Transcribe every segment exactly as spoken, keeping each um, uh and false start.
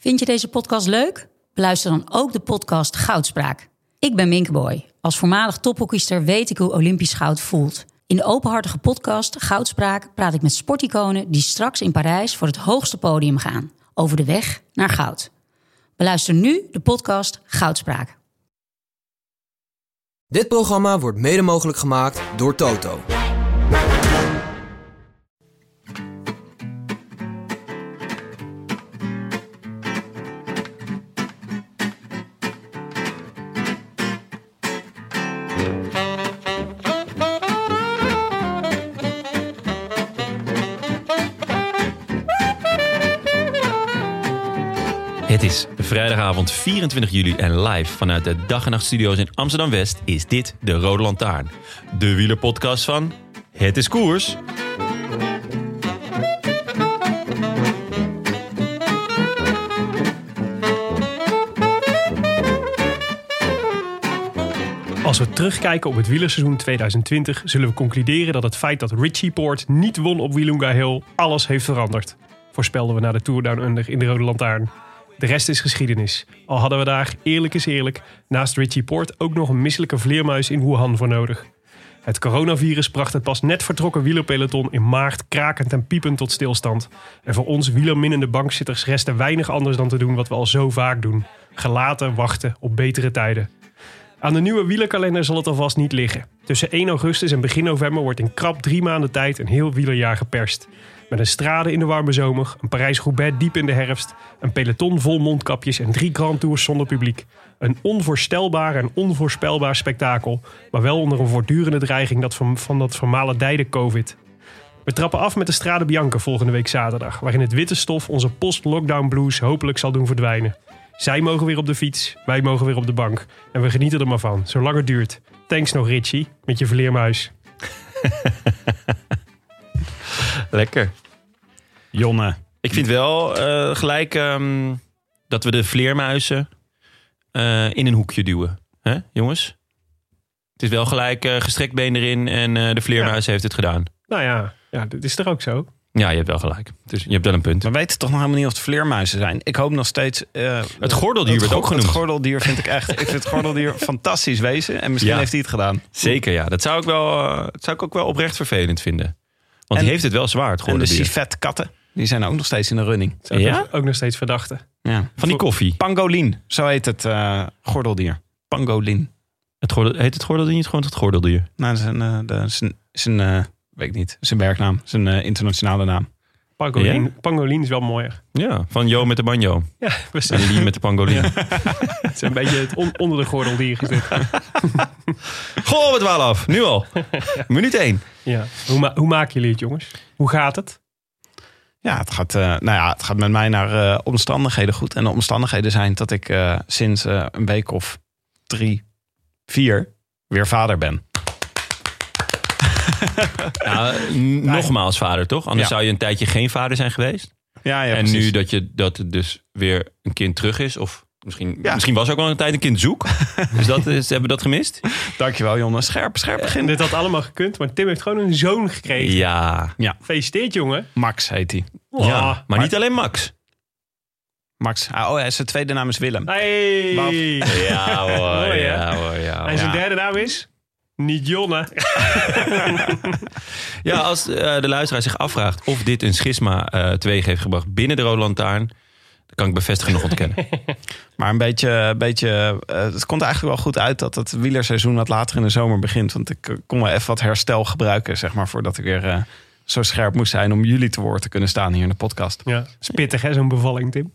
Vind je deze podcast leuk? Beluister dan ook de podcast Goudspraak. Ik ben Minke Boy. Als voormalig tophockeyster weet ik hoe Olympisch goud voelt. In de openhartige podcast Goudspraak praat ik met sporticonen die straks in Parijs voor het hoogste podium gaan. Over de weg naar goud. Beluister nu de podcast Goudspraak. Dit programma wordt mede mogelijk gemaakt door Toto. Het is vrijdagavond vierentwintig juli en live vanuit de Dag en Nacht Studio's in Amsterdam-West is dit de Rode Lantaarn. De wielerpodcast van Het is Koers. Als we terugkijken op het wielerseizoen tweeduizend twintig... zullen we concluderen dat het feit dat Richie Porte niet won op Willunga Hill alles heeft veranderd. Voorspelden we na de Tour Down Under in de Rode Lantaarn. De rest is geschiedenis. Al hadden we daar, eerlijk is eerlijk, naast Richie Porte ook nog een misselijke vleermuis in Wuhan voor nodig. Het coronavirus bracht het pas net vertrokken wielerpeloton in maart krakend en piepend tot stilstand. En voor ons wielerminnende bankzitters restte weinig anders dan te doen wat we al zo vaak doen. Gelaten wachten op betere tijden. Aan de nieuwe wielerkalender zal het alvast niet liggen. Tussen één augustus en begin november wordt in krap drie maanden tijd een heel wielerjaar geperst. Met een strade in de warme zomer, een Parijs-Roubaix diep in de herfst, een peloton vol mondkapjes en drie Grand Tours zonder publiek. Een onvoorstelbaar en onvoorspelbaar spektakel, maar wel onder een voortdurende dreiging dat van, van dat vermaledijde COVID. We trappen af met de Strade Bianca volgende week zaterdag, waarin het witte stof onze post-lockdown blues hopelijk zal doen verdwijnen. Zij mogen weer op de fiets, wij mogen weer op de bank. En we genieten er maar van, zolang het duurt. Thanks nog Richie, met je vleermuis. Lekker. Jonne. Ik vind wel uh, gelijk um, dat we de vleermuizen uh, in een hoekje duwen. Hè, jongens? Het is wel gelijk uh, gestrekt been erin en uh, de vleermuis ja. heeft het gedaan. Nou ja, ja, dat is toch ook zo? Ja, je hebt wel gelijk. Dus je hebt wel een punt. We weten toch nog helemaal niet of het vleermuizen zijn. Ik hoop nog steeds... Uh, het gordeldier het werd go- ook genoemd. Het gordeldier vind ik echt... ik vind het gordeldier fantastisch wezen. En misschien ja. heeft hij het gedaan. Zeker, ja. Dat zou ik, wel, uh, dat zou ik ook wel oprecht vervelend vinden. Want en, die heeft het wel zwaar, het gordeldier. En de civetkatten, die zijn ook nog steeds in de running. Ook, ja? nog, ook nog steeds verdachten. Ja. Van die koffie. Pangolin, zo heet het uh, gordeldier. Pangolin. Het gordel, heet het gordeldier niet gewoon het gordeldier? Nou, zijn, uh, de, zijn, zijn uh, weet ik niet, zijn werknaam. Zijn uh, internationale naam. Pangolin, ja? Pangolin is wel mooier. Ja, van Jo met de banjo. Ja, precies. En Lien met de pangolin. Ja. Het is een beetje het on- onder de gordeldier gezet. Goh, we dwalen af. Nu al. Ja. Minuut één. Ja. Hoe, ma- hoe maken jullie het, jongens? Hoe gaat het? Ja, het gaat, uh, nou ja, het gaat met mij naar uh, omstandigheden goed. En de omstandigheden zijn dat ik uh, sinds uh, een week of drie, vier weer vader ben. Nou, n- nogmaals vader, toch? Anders ja. zou je een tijdje geen vader zijn geweest. Ja, ja, en precies. nu dat, je, dat het dus weer een kind terug is. Of misschien, ja. misschien was ook wel een tijd een kind zoek. Dus dat is, hebben we dat gemist? Dankjewel, jongen. Scherp, scherp begin. Dit had allemaal gekund, maar Tim heeft gewoon een zoon gekregen. Ja. ja. Gefeliciteerd, jongen. Max heet hij. Oh, ja, maar, maar niet alleen Max. Max. Oh, zijn tweede naam is Willem. Hey. Ja hoor, ja hoor. Ja, en zijn ja. derde naam is? Niet Jonne. Ja, als uh, de luisteraar zich afvraagt of dit een schisma uh, teweeg heeft gebracht binnen de Rode Lantaarn, dan kan ik bevestigen nog ontkennen. Maar een beetje, beetje uh, het komt eigenlijk wel goed uit dat het wielerseizoen wat later in de zomer begint. Want ik uh, kon wel even wat herstel gebruiken, zeg maar, voordat ik weer uh, zo scherp moest zijn om jullie te woord te kunnen staan hier in de podcast. Ja, is pittig hè, zo'n bevalling, Tim.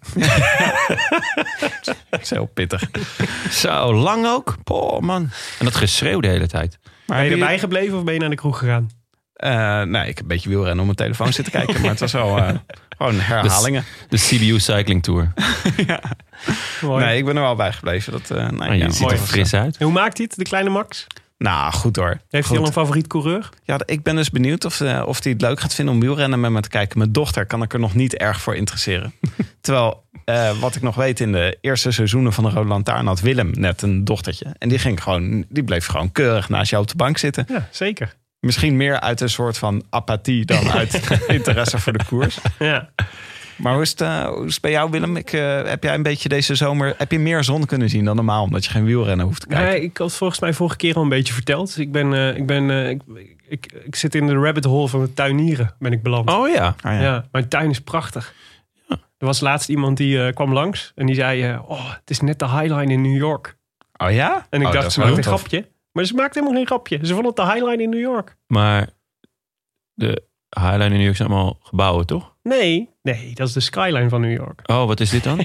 Dat is heel pittig. Zo lang ook. Poh, man. En dat geschreeuw de hele tijd. Maar ben je erbij gebleven of ben je naar de kroeg gegaan? Uh, nee, ik heb een beetje wielrennen op mijn telefoon zitten kijken. Maar het was wel uh, gewoon herhalingen. De, de C B U Cycling Tour. Ja. Nee, ik ben er wel bij gebleven. Dat, uh, nee, oh, je ja, ziet er fris uit. En hoe maakt hij het, de kleine Max? Nou, goed hoor. Heeft goed. hij al een favoriet coureur? Ja, ik ben dus benieuwd of, uh, of hij het leuk gaat vinden om wielrennen met me te kijken. Mijn dochter kan ik er nog niet erg voor interesseren. Terwijl, uh, wat ik nog weet, in de eerste seizoenen van de Rode Lantaarn had Willem net een dochtertje. En die, ging gewoon, die bleef gewoon keurig naast jou op de bank zitten. Ja, zeker. Misschien meer uit een soort van apathie dan uit interesse voor de koers. Ja. Maar hoe is, het, uh, hoe is het bij jou, Willem? Ik, uh, heb jij een beetje deze zomer... Heb je meer zon kunnen zien dan normaal? Omdat je geen wielrennen hoeft te kijken? Nee, ik had volgens mij vorige keer al een beetje verteld. Ik ben, uh, ik, ben uh, ik, ik, ik zit in de rabbit hole van het tuinieren. Ben ik beland. Oh ja. Ah, ja. Ja, mijn tuin is prachtig. Ja. Er was laatst iemand die uh, kwam langs. En die zei... Uh, oh, het is net de Highline in New York. Oh ja? En ik oh, dacht, ze maakt een grapje. Maar ze maakt helemaal geen grapje. Ze vond het de Highline in New York. Maar de Highline in New York zijn allemaal gebouwen, toch? Nee, nee, dat is de skyline van New York. Oh, wat is dit dan?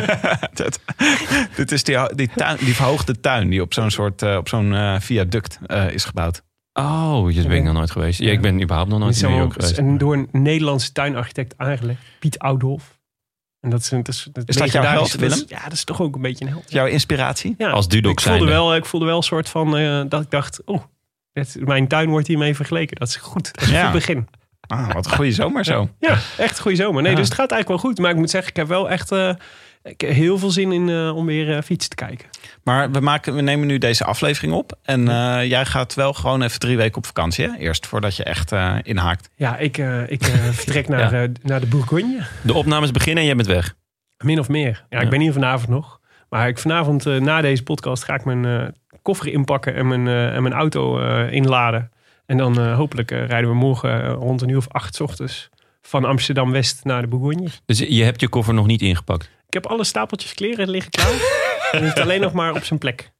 dat, dit is die, die, tuin, die verhoogde tuin die op zo'n soort uh, op zo'n uh, viaduct uh, is gebouwd. Oh, daar ben ik nog nooit geweest. Ja, ik ben überhaupt nog nooit in New York geweest. En door een Nederlandse tuinarchitect aangelegd, Piet Oudolf. En dat is, dat is, dat is dat jouw held, Willem? Dat is, ja, dat is toch ook een beetje een held. Jouw inspiratie? Ja, als Dudok ik voelde zijnde. wel, ik voelde wel een soort van uh, dat ik dacht, oh, dit, mijn tuin wordt hiermee vergeleken. Dat is goed. Dat is ja. een goed begin. Ah, wat een goede zomer zo. Ja, echt een goede zomer. Nee, ja. dus het gaat eigenlijk wel goed. Maar ik moet zeggen, ik heb wel echt uh, ik heb heel veel zin in uh, om weer uh, fietsen te kijken. Maar we, maken, we nemen nu deze aflevering op. En uh, jij gaat wel gewoon even drie weken op vakantie, hè? Eerst, voordat je echt uh, inhaakt. Ja, ik, uh, ik uh, vertrek naar, ja. uh, naar de Bourgogne. De opnames beginnen en jij bent weg. Min of meer. Ja, ik ja. ben hier vanavond nog. Maar ik vanavond, uh, na deze podcast, ga ik mijn uh, koffer inpakken en mijn, uh, en mijn auto uh, inladen. En dan uh, hopelijk uh, rijden we morgen uh, rond een uur of acht 's ochtends van Amsterdam-West naar de Bourgogne. Dus je hebt je koffer nog niet ingepakt? Ik heb alle stapeltjes kleren liggen klaar. En het alleen nog maar op zijn plek.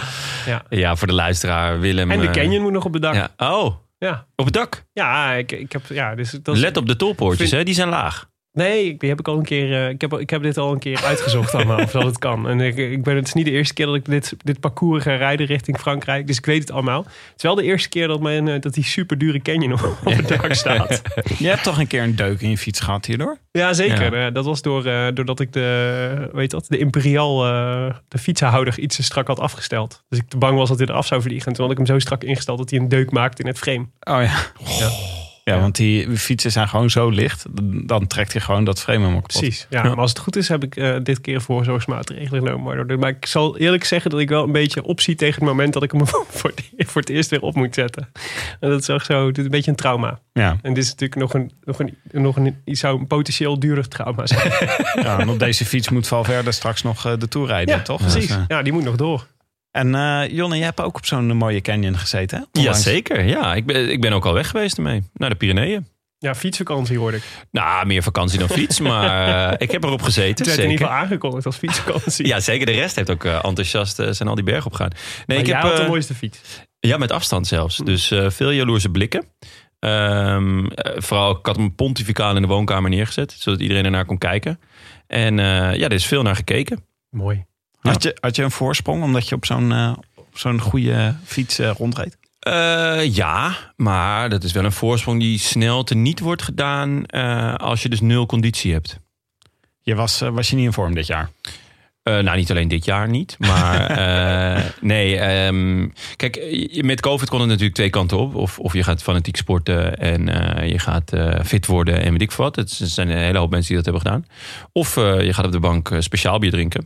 Ja, ja voor de luisteraar, Willem. En de canyon uh, moet nog op het dak. Ja. Oh, ja. Op het dak? Ja, ik, ik heb... Ja, dus dat is, let op de tolpoortjes, vind... hè? Die zijn laag. Nee, die heb ik al een keer. Uh, ik, heb, ik heb dit al een keer uitgezocht allemaal of dat het kan. En ik, ik ben het is niet de eerste keer dat ik dit, dit parcours ga rijden richting Frankrijk. Dus ik weet het allemaal. Het is wel de eerste keer dat mijn uh, dat die super dure canyon op, op het dak staat. Je hebt toch een keer een deuk in je fiets gehad hierdoor? Ja, zeker. Ja. Uh, dat was door, uh, doordat ik de, weet dat, de Imperial, uh, de fietsenhouder iets te strak had afgesteld. Dus ik te bang was dat hij eraf zou vliegen. En toen had ik hem zo strak ingesteld dat hij een deuk maakte in het frame. Oh ja. ja. Ja, want die fietsen zijn gewoon zo licht. Dan trekt hij gewoon dat frame helemaal kapot. Precies. Ja, ja. Maar als het goed is, heb ik uh, dit keer voorzorgsmaatregelen genomen. Maar ik zal eerlijk zeggen dat ik wel een beetje opzie tegen het moment dat ik hem voor het, voor het eerst weer op moet zetten. En dat is ook zo, het is een beetje een trauma. Ja. En dit is natuurlijk nog een, nog een, nog een, zou een potentieel duurder trauma zijn. Ja, en op deze fiets moet Valverde straks nog uh, de Tour rijden, ja, toch? Precies. Dus, uh... Ja, die moet nog door. En uh, Jonne, jij hebt ook op zo'n mooie canyon gezeten, hè? Ja, zeker. Ja, ik ben, ik ben ook al weg geweest ermee. Naar de Pyreneeën. Ja, fietsvakantie hoorde ik. Nou, meer vakantie dan fiets, maar uh, ik heb erop gezeten. Het werd zeker. in ieder geval aangekondigd als fietsvakantie. Ja, zeker. De rest heeft ook uh, enthousiast uh, zijn al die bergen opgegaan. Nee, maar ik jij heb had de uh, mooiste fiets. Ja, met afstand zelfs. Dus uh, veel jaloerse blikken. Um, uh, vooral, ik had hem pontificaal in de woonkamer neergezet, zodat iedereen ernaar kon kijken. En uh, ja, er is veel naar gekeken. Mooi. Had je, had je een voorsprong omdat je op zo'n, uh, op zo'n goede fiets uh, rondreed? Uh, ja, maar dat is wel een voorsprong die snel teniet wordt gedaan uh, als je dus nul conditie hebt. Je was, uh, was je niet in vorm dit jaar? Uh, nou, niet alleen dit jaar niet, maar uh, nee. Um, kijk, met COVID kon het natuurlijk twee kanten op. Of, of je gaat fanatiek sporten en uh, je gaat uh, fit worden en weet ik wat. Het zijn een hele hoop mensen die dat hebben gedaan. Of uh, je gaat op de bank uh, speciaal bier drinken.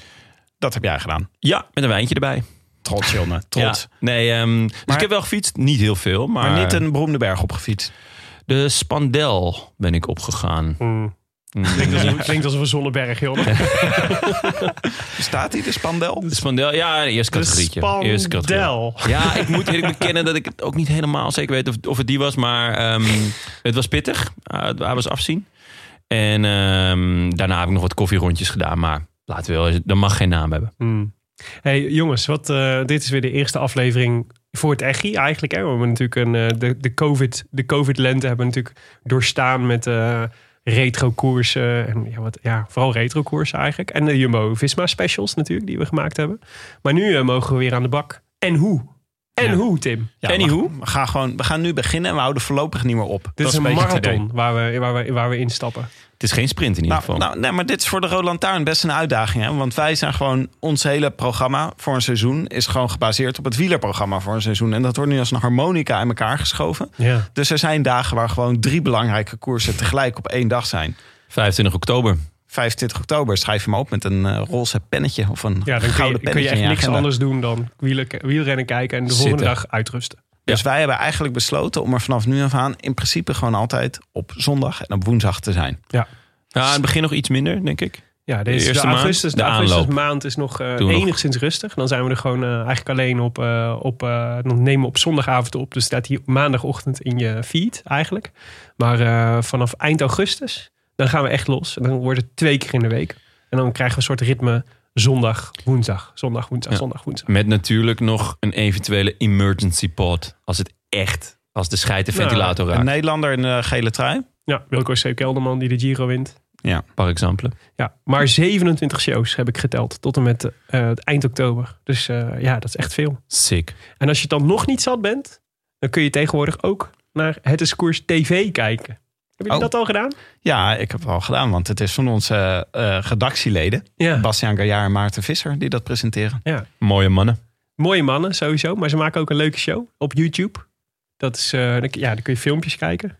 Dat heb jij gedaan? Ja, met een wijntje erbij. Trots, Jonne. Trots. Ja, nee, um, dus maar, ik heb wel gefietst. Niet heel veel, maar... Maar niet een beroemde berg opgefietst? De Spandel ben ik opgegaan. Mm. Mm. Klinkt, als een, klinkt als een Zonneberg, joh. Staat hij, de Spandel? De Spandel, ja, de eerste categorietje. De eerste Spandel. Ja, ik moet eerlijk bekennen dat ik het ook niet helemaal zeker weet of, of het die was. Maar um, het was pittig. Uh, hij was afzien. En um, daarna heb ik nog wat koffierondjes gedaan. Maar laten we wel, dat mag geen naam hebben. Mm. Hey jongens, wat, uh, dit is weer de eerste aflevering voor het Echi eigenlijk. Hè? We hebben natuurlijk een, uh, de, de COVID, de COVID-lente hebben we natuurlijk doorstaan met uh, retro-koersen. En ja, wat, ja, vooral retro-koersen eigenlijk. En de Jumbo-Visma-specials natuurlijk, die we gemaakt hebben. Maar nu uh, mogen we weer aan de bak. En hoe? En ja. hoe, Tim? Ja, en hoe? We gaan, gewoon, we gaan nu beginnen en we houden voorlopig niet meer op. Dit dat is een, een marathon waar we, waar, we, waar we instappen. Het is geen sprint in ieder nou, geval. Nou, nee, maar dit is voor de Rode Lantaarn best een uitdaging. Hè? Want wij zijn gewoon, ons hele programma voor een seizoen is gewoon gebaseerd op het wielerprogramma voor een seizoen. En dat wordt nu als een harmonica in elkaar geschoven. Ja. Dus er zijn dagen waar gewoon drie belangrijke koersen tegelijk op één dag zijn. vijfentwintig oktober. vijfentwintig oktober, schrijf je hem op met een uh, roze pennetje of een ja, dan gouden kun je, pennetje. kun je echt in je niks agenda. anders doen dan wielen, wielrennen kijken en de Zitten. volgende dag uitrusten. Dus Ja. wij hebben eigenlijk besloten om er vanaf nu af aan in principe gewoon altijd op zondag en op woensdag te zijn. Ja. Ja, in het begin nog iets minder, denk ik. Ja, deze, de eerste de augustus, maand, de de augustus aanloop. maand is nog uh, Doe enigszins nog. rustig. Dan zijn we er gewoon uh, eigenlijk alleen op... Uh, op uh, dan nemen we op zondagavond op. Dus staat hier maandagochtend in je feed eigenlijk. Maar uh, vanaf eind augustus, dan gaan we echt los. En dan wordt het twee keer in de week. En dan krijgen we een soort ritme zondag, woensdag. Zondag, woensdag, Ja. zondag, woensdag. Met natuurlijk nog een eventuele emergency pod. Als het echt, als de scheid de ventilator Een raakt. Nederlander in de gele trui. Ja, Wilco C. Kelderman die de Giro wint. Ja. Par exemple. Ja, maar zevenentwintig shows heb ik geteld tot en met uh, het eind oktober. Dus uh, ja, dat is echt veel. Sick. En als je dan nog niet zat bent, dan kun je tegenwoordig ook naar Het is Koers T V kijken. Heb je Oh. dat al gedaan? Ja, ik heb het al gedaan, want het is van onze uh, redactieleden. Ja. Bastiaan Gaillard en Maarten Visser die dat presenteren. ja. Mooie mannen. Mooie mannen sowieso, maar ze maken ook een leuke show op YouTube. Dat is, uh, dan, ja, dan kun je filmpjes kijken.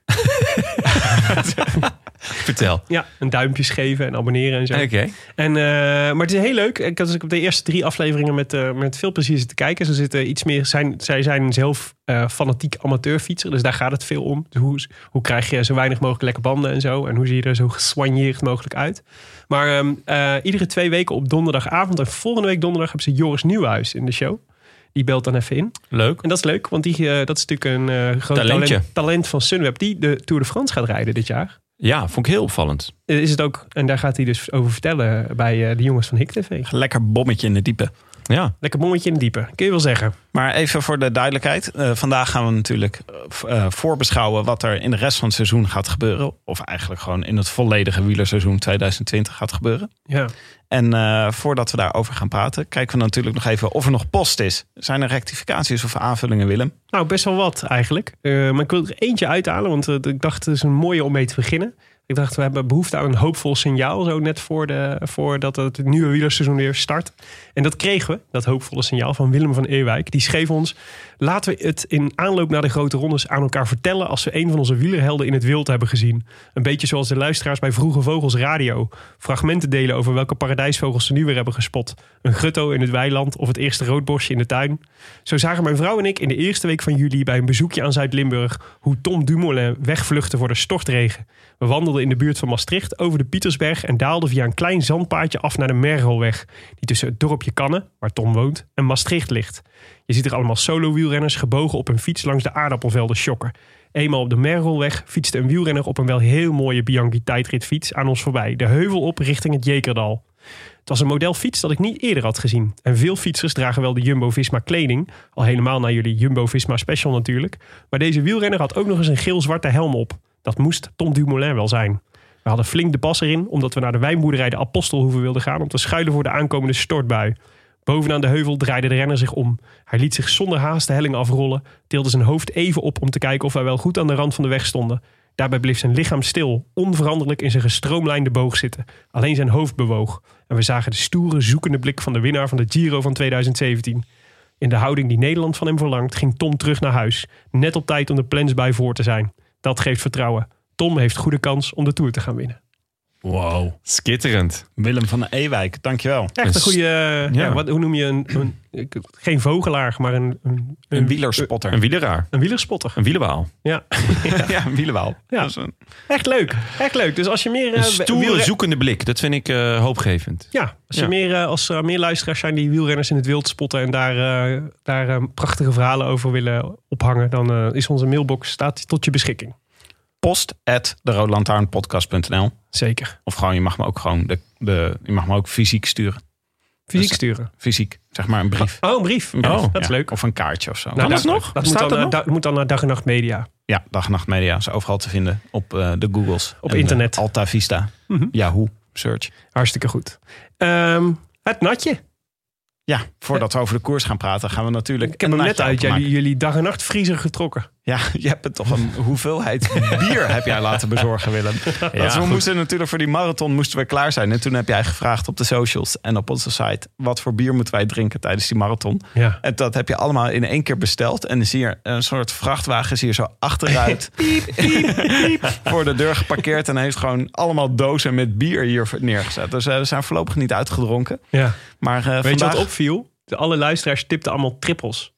Vertel. Ja, een duimpjes geven en abonneren en zo. Oké. Okay. En, uh, maar het is heel leuk. Ik had dus op de eerste drie afleveringen met, uh, met veel plezier zitten kijken. Ze zitten iets meer, zijn, zij zijn zelf uh, fanatiek amateurfietser. Dus daar gaat het veel om. Dus hoe, hoe krijg je zo weinig mogelijk lekke banden en zo. En hoe zie je er zo geswanjeerd mogelijk uit. Maar um, uh, iedere twee weken op donderdagavond. En volgende week donderdag hebben ze Joris Nieuwhuis in de show. Die belt dan even in. Leuk. En dat is leuk, want die, uh, dat is natuurlijk een uh, groot Talentje. talent, talent van Sunweb. Die de Tour de France gaat rijden dit jaar. Ja, vond ik heel opvallend. Is het ook, en daar gaat hij dus over vertellen bij uh, de jongens van Hik T V. Lekker bommetje in de diepe. Ja. Lekker bommetje in de diepe, kun je wel zeggen. Maar even voor de duidelijkheid. Uh, vandaag gaan we natuurlijk uh, voorbeschouwen wat er in de rest van het seizoen gaat gebeuren. Of eigenlijk gewoon in het volledige wielerseizoen twintig twintig gaat gebeuren. Ja. En uh, voordat we daarover gaan praten, kijken we natuurlijk nog even of er nog post is. Zijn er rectificaties of aanvullingen, Willem? Nou, best wel wat eigenlijk. Uh, maar ik wil er eentje uithalen, want uh, ik dacht het is een mooie om mee te beginnen. Ik dacht, we hebben behoefte aan een hoopvol signaal. Zo net voor de, voordat het nieuwe wielerseizoen weer start. En dat kregen we, dat hoopvolle signaal van Willem van Ewijk. Die schreef ons, laten we het in aanloop naar de grote rondes aan elkaar vertellen als we een van onze wielerhelden in het wild hebben gezien. Een beetje zoals de luisteraars bij Vroege Vogels Radio. Fragmenten delen over welke paradijsvogels ze nu weer hebben gespot. Een grutto in het weiland of het eerste roodborstje in de tuin. Zo zagen mijn vrouw en ik in de eerste week van juli bij een bezoekje aan Zuid-Limburg hoe Tom Dumoulin wegvluchtte voor de stortregen. We wandelden in de buurt van Maastricht over de Pietersberg en daalden via een klein zandpaadje af naar de Mergelweg, die tussen het dorpje Kannen, waar Tom woont, en Maastricht ligt. Je ziet er allemaal solo-wielrenners gebogen op een fiets langs de aardappelvelden sjokken. Eenmaal op de Mergelweg fietste een wielrenner op een wel heel mooie Bianchi tijdritfiets aan ons voorbij, de heuvel op richting het Jekerdal. Het was een model fiets dat ik niet eerder had gezien. En veel fietsers dragen wel de Jumbo-Visma kleding. Al helemaal naar jullie Jumbo-Visma special natuurlijk. Maar deze wielrenner had ook nog eens een geel-zwarte helm op. Dat moest Tom Dumoulin wel zijn. We hadden flink de pas erin, omdat we naar de wijnboerderij de Apostelhoeve wilden gaan om te schuilen voor de aankomende stortbui. Bovenaan de heuvel draaide de renner zich om. Hij liet zich zonder haast de helling afrollen, tilde zijn hoofd even op om te kijken of wij wel goed aan de rand van de weg stonden. Daarbij bleef zijn lichaam stil, onveranderlijk in zijn gestroomlijnde boog zitten. Alleen zijn hoofd bewoog. En we zagen de stoere, zoekende blik van de winnaar van de Giro van twintig zeventien. In de houding die Nederland van hem verlangt, ging Tom terug naar huis. Net op tijd om de plensbui voor te zijn. Dat geeft vertrouwen. Tom heeft goede kans om de Tour te gaan winnen. Wow. Skitterend. Willem van Ewijk, dankjewel. Echt een goede, ja. Ja, wat, hoe noem je een, een, geen vogelaar, maar een... Een, een, een wielerspotter. Een wieleraar. Een wielerspotter. Een wielerwaal. Ja. ja. ja, een wielerwaal. Ja. Dat is een... Echt leuk. Echt leuk. Dus als je meer... Een stoere, wielren... zoekende blik. Dat vind ik uh, hoopgevend. Ja. Als, je ja. meer, uh, als er meer luisteraars zijn die wielrenners in het wild spotten en daar, uh, daar uh, prachtige verhalen over willen ophangen, dan uh, is onze mailbox staat tot je beschikking. Post at de rode lantaarn podcast punt n l. Zeker. Of gewoon, je mag me ook gewoon de, de, je mag me ook fysiek sturen. Fysiek dus, sturen? Fysiek, zeg maar een brief. Oh, een brief. Een brief. Oh, dat ja. is leuk. Of een kaartje of zo. Nou, dat is nog? Dat moet dan, dat uh, nog? da, moet dan naar Dag en Nacht Media. Ja, Dag en Nacht Media is overal te vinden op uh, de Googles. Op en internet. De Alta Vista. Mm-hmm. Yahoo, search. Hartstikke goed. Um, het natje. Ja, voordat we over de koers gaan praten, gaan we natuurlijk... Ik heb hem net uit jullie, jullie dag en nacht vriezer getrokken. Ja, je hebt het toch een hoeveelheid bier heb jij laten bezorgen, Willem. Ja, dat we moesten natuurlijk voor die marathon moesten we klaar zijn. En toen heb jij gevraagd op de socials en op onze site, wat voor bier moeten wij drinken tijdens die marathon? Ja. En dat heb je allemaal in één keer besteld. En dan zie je een soort vrachtwagen is hier zo achteruit piep, piep, piep, voor de deur geparkeerd. En heeft gewoon allemaal dozen met bier hier neergezet. Dus uh, we zijn voorlopig niet uitgedronken. Ja. Maar, uh, Weet vandaag... je wat opviel? De alle luisteraars tipten allemaal trippels.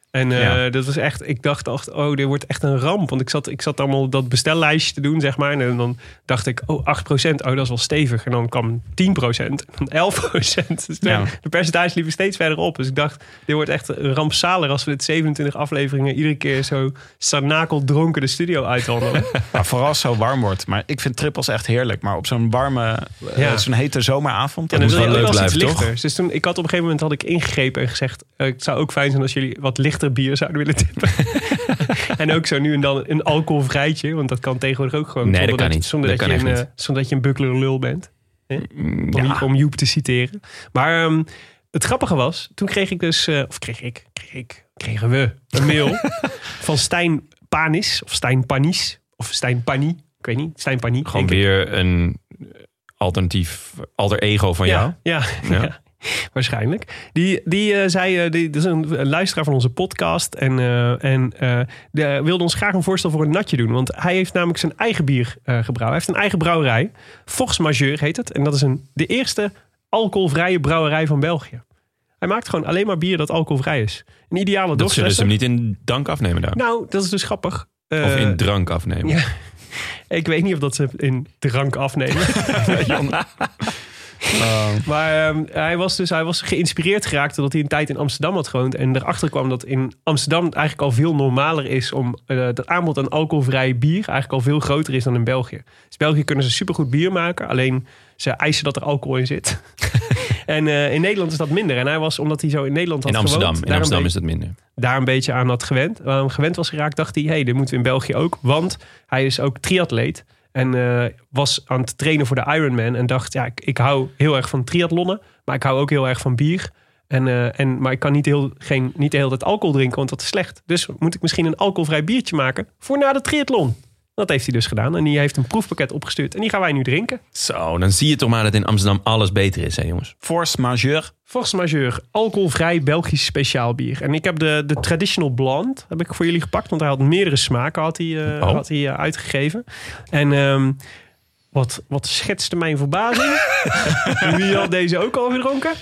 En uh, Ja. dat was echt, ik dacht, echt, oh, dit wordt echt een ramp. Want ik zat, ik zat allemaal dat bestellijstje te doen, zeg maar. En dan dacht ik, oh, acht procent, oh, dat is wel stevig. En dan kwam tien procent, en dan elf procent. Dus de, Ja. de percentage liepen steeds verder op. Dus ik dacht, dit wordt echt een rampzalig als we dit zevenentwintig afleveringen iedere keer zo sanakeldronken de studio uitwandelen. Maar vooral als het zo warm wordt. Maar ik vind trippels echt heerlijk. Maar op zo'n warme, uh, Ja. zo'n hete zomeravond... En dan dan moet wil je wel ook leuk wel iets blijven, lichters. Dus toen, ik had op een gegeven moment had ik ingegrepen en gezegd... Uh, het zou ook fijn zijn als jullie wat lichter bier zouden willen tippen. En ook zo nu en dan een alcoholvrijtje. Want dat kan tegenwoordig ook gewoon. Nee, dat zonder kan je- niet. Zonder Dat dat, kan je echt een, niet. uh, zonder dat je een bukkler lul bent. Hè? Om, Ja. om Joep te citeren. Maar um, het grappige was, toen kreeg ik dus... Uh, of kreeg ik, kreeg ik, kregen we een mail van Stijn Panis. Of Stijn Panis. Of Stijn Pani. Ik weet niet. Stijn Pani. Gewoon denk ik. weer een alternatief alter ego van jou. Ja, ja, Ja. ja. Waarschijnlijk. Die, die uh, zei, uh, die, dat is een, een luisteraar van onze podcast. En, uh, en uh, de, wilde ons graag een voorstel voor een natje doen. Want hij heeft namelijk zijn eigen bier uh, gebrouwen. Hij heeft een eigen brouwerij. Force Majeure heet het. En dat is een, de eerste alcoholvrije brouwerij van België. Hij maakt gewoon alleen maar bier dat alcoholvrij is. Een ideale Dat zullen ze dorstresser. hem niet in dank afnemen daar. Nou, dat is dus grappig. Uh, Of in drank afnemen. ja. Ik weet niet of dat ze in drank afnemen. Uh, Maar um, hij was dus hij was geïnspireerd geraakt doordat hij een tijd in Amsterdam had gewoond. En erachter kwam dat in Amsterdam het eigenlijk al veel normaler is om uh, dat aanbod aan alcoholvrij bier eigenlijk al veel groter is dan in België. Dus in België kunnen ze supergoed bier maken, alleen ze eisen dat er alcohol in zit. En uh, in Nederland is dat minder. En hij was, omdat hij zo in Nederland had In Amsterdam. gewoond, In daar Amsterdam een is dat minder. daar een beetje aan had gewend, aan gewend was geraakt, dacht hij, hé, hey, dit moeten we in België ook. Want hij is ook triatleet en uh, was aan het trainen voor de Ironman en dacht, ja, ik, ik hou heel erg van triathlonnen, maar ik hou ook heel erg van bier. En, uh, en, maar ik kan niet, heel, geen, niet de hele tijd alcohol drinken, want dat is slecht. Dus moet ik misschien een alcoholvrij biertje maken voor na de triathlon. Dat heeft hij dus gedaan en die heeft een proefpakket opgestuurd en die gaan wij nu drinken. Zo, dan zie je toch maar dat in Amsterdam alles beter is, hè jongens. Force Majeure. Force Majeure, alcoholvrij Belgisch speciaal bier. En ik heb de, de Traditional Blonde heb ik voor jullie gepakt. Want hij had meerdere smaken had hij, uh, Oh. had hij uh, uitgegeven. En um, wat, wat schetste mijn verbazing. Wie had deze ook al gedronken?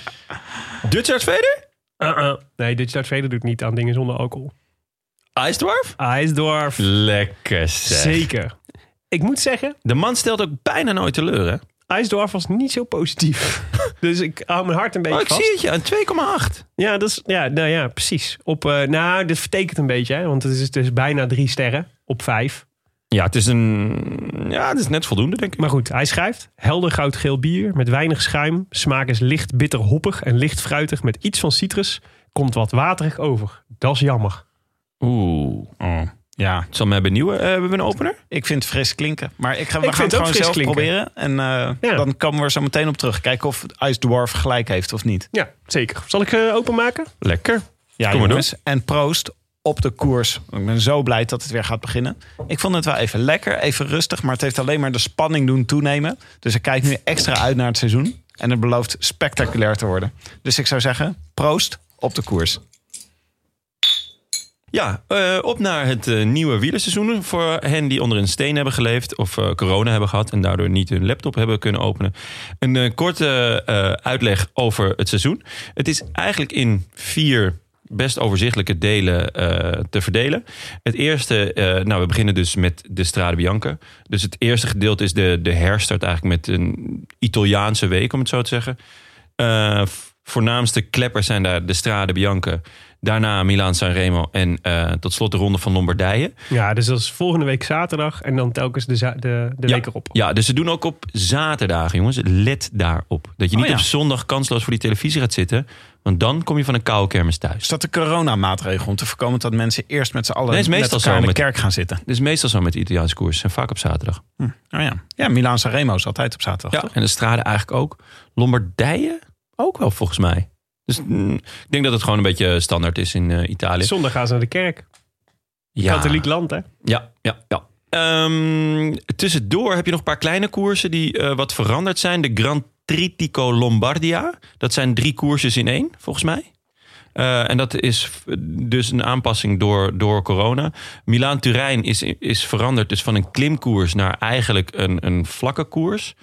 Dutch Art Vader? Uh-uh. Nee, dit Darth Vader doet niet aan dingen zonder alcohol. IJsdorf? IJsdorf. Lekker zeg. Zeker. Ik moet zeggen, De man stelt ook bijna nooit teleur, hè? IJsdorf was niet zo positief. Dus ik hou mijn hart een beetje Oh, ik vast. zie het je, een twee komma acht. Ja, dat is, ja, nou ja, precies. Op, uh, nou, dit vertekent een beetje, hè, want het is, het is bijna drie sterren op vijf. Ja, het is een... Ja, het is net voldoende, denk ik. Maar goed, hij schrijft: helder goudgeel bier met weinig schuim. Smaak is licht bitter hoppig en licht fruitig met iets van citrus. Komt wat waterig over. Dat is jammer. Oeh. Oh, ja, Het zal mij benieuwen. Uh, hebben we een opener? ik vind het fris klinken. Maar ik ga, we Ik gaan vind het het ook gewoon fris zelf klinken. proberen. En uh, Ja. dan komen we er zo meteen op terug. Kijken of Ice Dwarf gelijk heeft of niet. Ja, zeker. Zal ik uh, openmaken? Lekker. Ja, Kom maar jongens. En proost op de koers. Ik ben zo blij dat het weer gaat beginnen. Ik vond het wel even lekker, even rustig. Maar het heeft alleen maar de spanning doen toenemen. Dus ik kijk nu extra uit naar het seizoen. En het belooft spectaculair te worden. Dus ik zou zeggen, proost op de koers. Ja, uh, op naar het uh, nieuwe wielerseizoen. Voor hen die onder een steen hebben geleefd of uh, corona hebben gehad en daardoor niet hun laptop hebben kunnen openen. Een uh, korte uh, uitleg over het seizoen. Het is eigenlijk in vier best overzichtelijke delen uh, te verdelen. Het eerste, uh, nou we beginnen dus met de Strade Bianca. Dus het eerste gedeelte is de, de herstart eigenlijk met een Italiaanse week, om het zo te zeggen. Uh, voornaamste kleppers zijn daar de Strade Bianca. Daarna Milaan-San Remo en uh, tot slot de Ronde van Lombardije. Ja, dus dat is volgende week zaterdag. En dan telkens de, za- de, de ja, week erop. Ja, dus ze doen ook op zaterdagen, jongens. Let daarop. Dat je niet Oh ja. op zondag kansloos voor die televisie gaat zitten. Want dan kom je van een koude kermis thuis. Is dat de coronamaatregel om te voorkomen dat mensen eerst met z'n allen Nee, is meestal met elkaar zo in de met- kerk gaan zitten? Dat is meestal zo met de Italiaanse koers. En vaak op zaterdag. Hm. Oh ja, ja Milaan-San Remo is altijd op zaterdag. Ja, en de Strade eigenlijk ook. Lombardije ook wel, volgens mij. Dus mm, ik denk dat het gewoon een beetje standaard is in uh, Italië. Zondag gaan ze naar de kerk. Ja. Katholiek land, hè? Ja, ja, ja. Um, tussendoor heb je nog een paar kleine koersen die uh, wat veranderd zijn. De Grand Tritico Lombardia. Dat zijn drie koersjes in één, volgens mij. Uh, en dat is dus een aanpassing door, door corona. Milaan-Turijn is, is veranderd dus van een klimkoers naar eigenlijk een, een vlakke koers.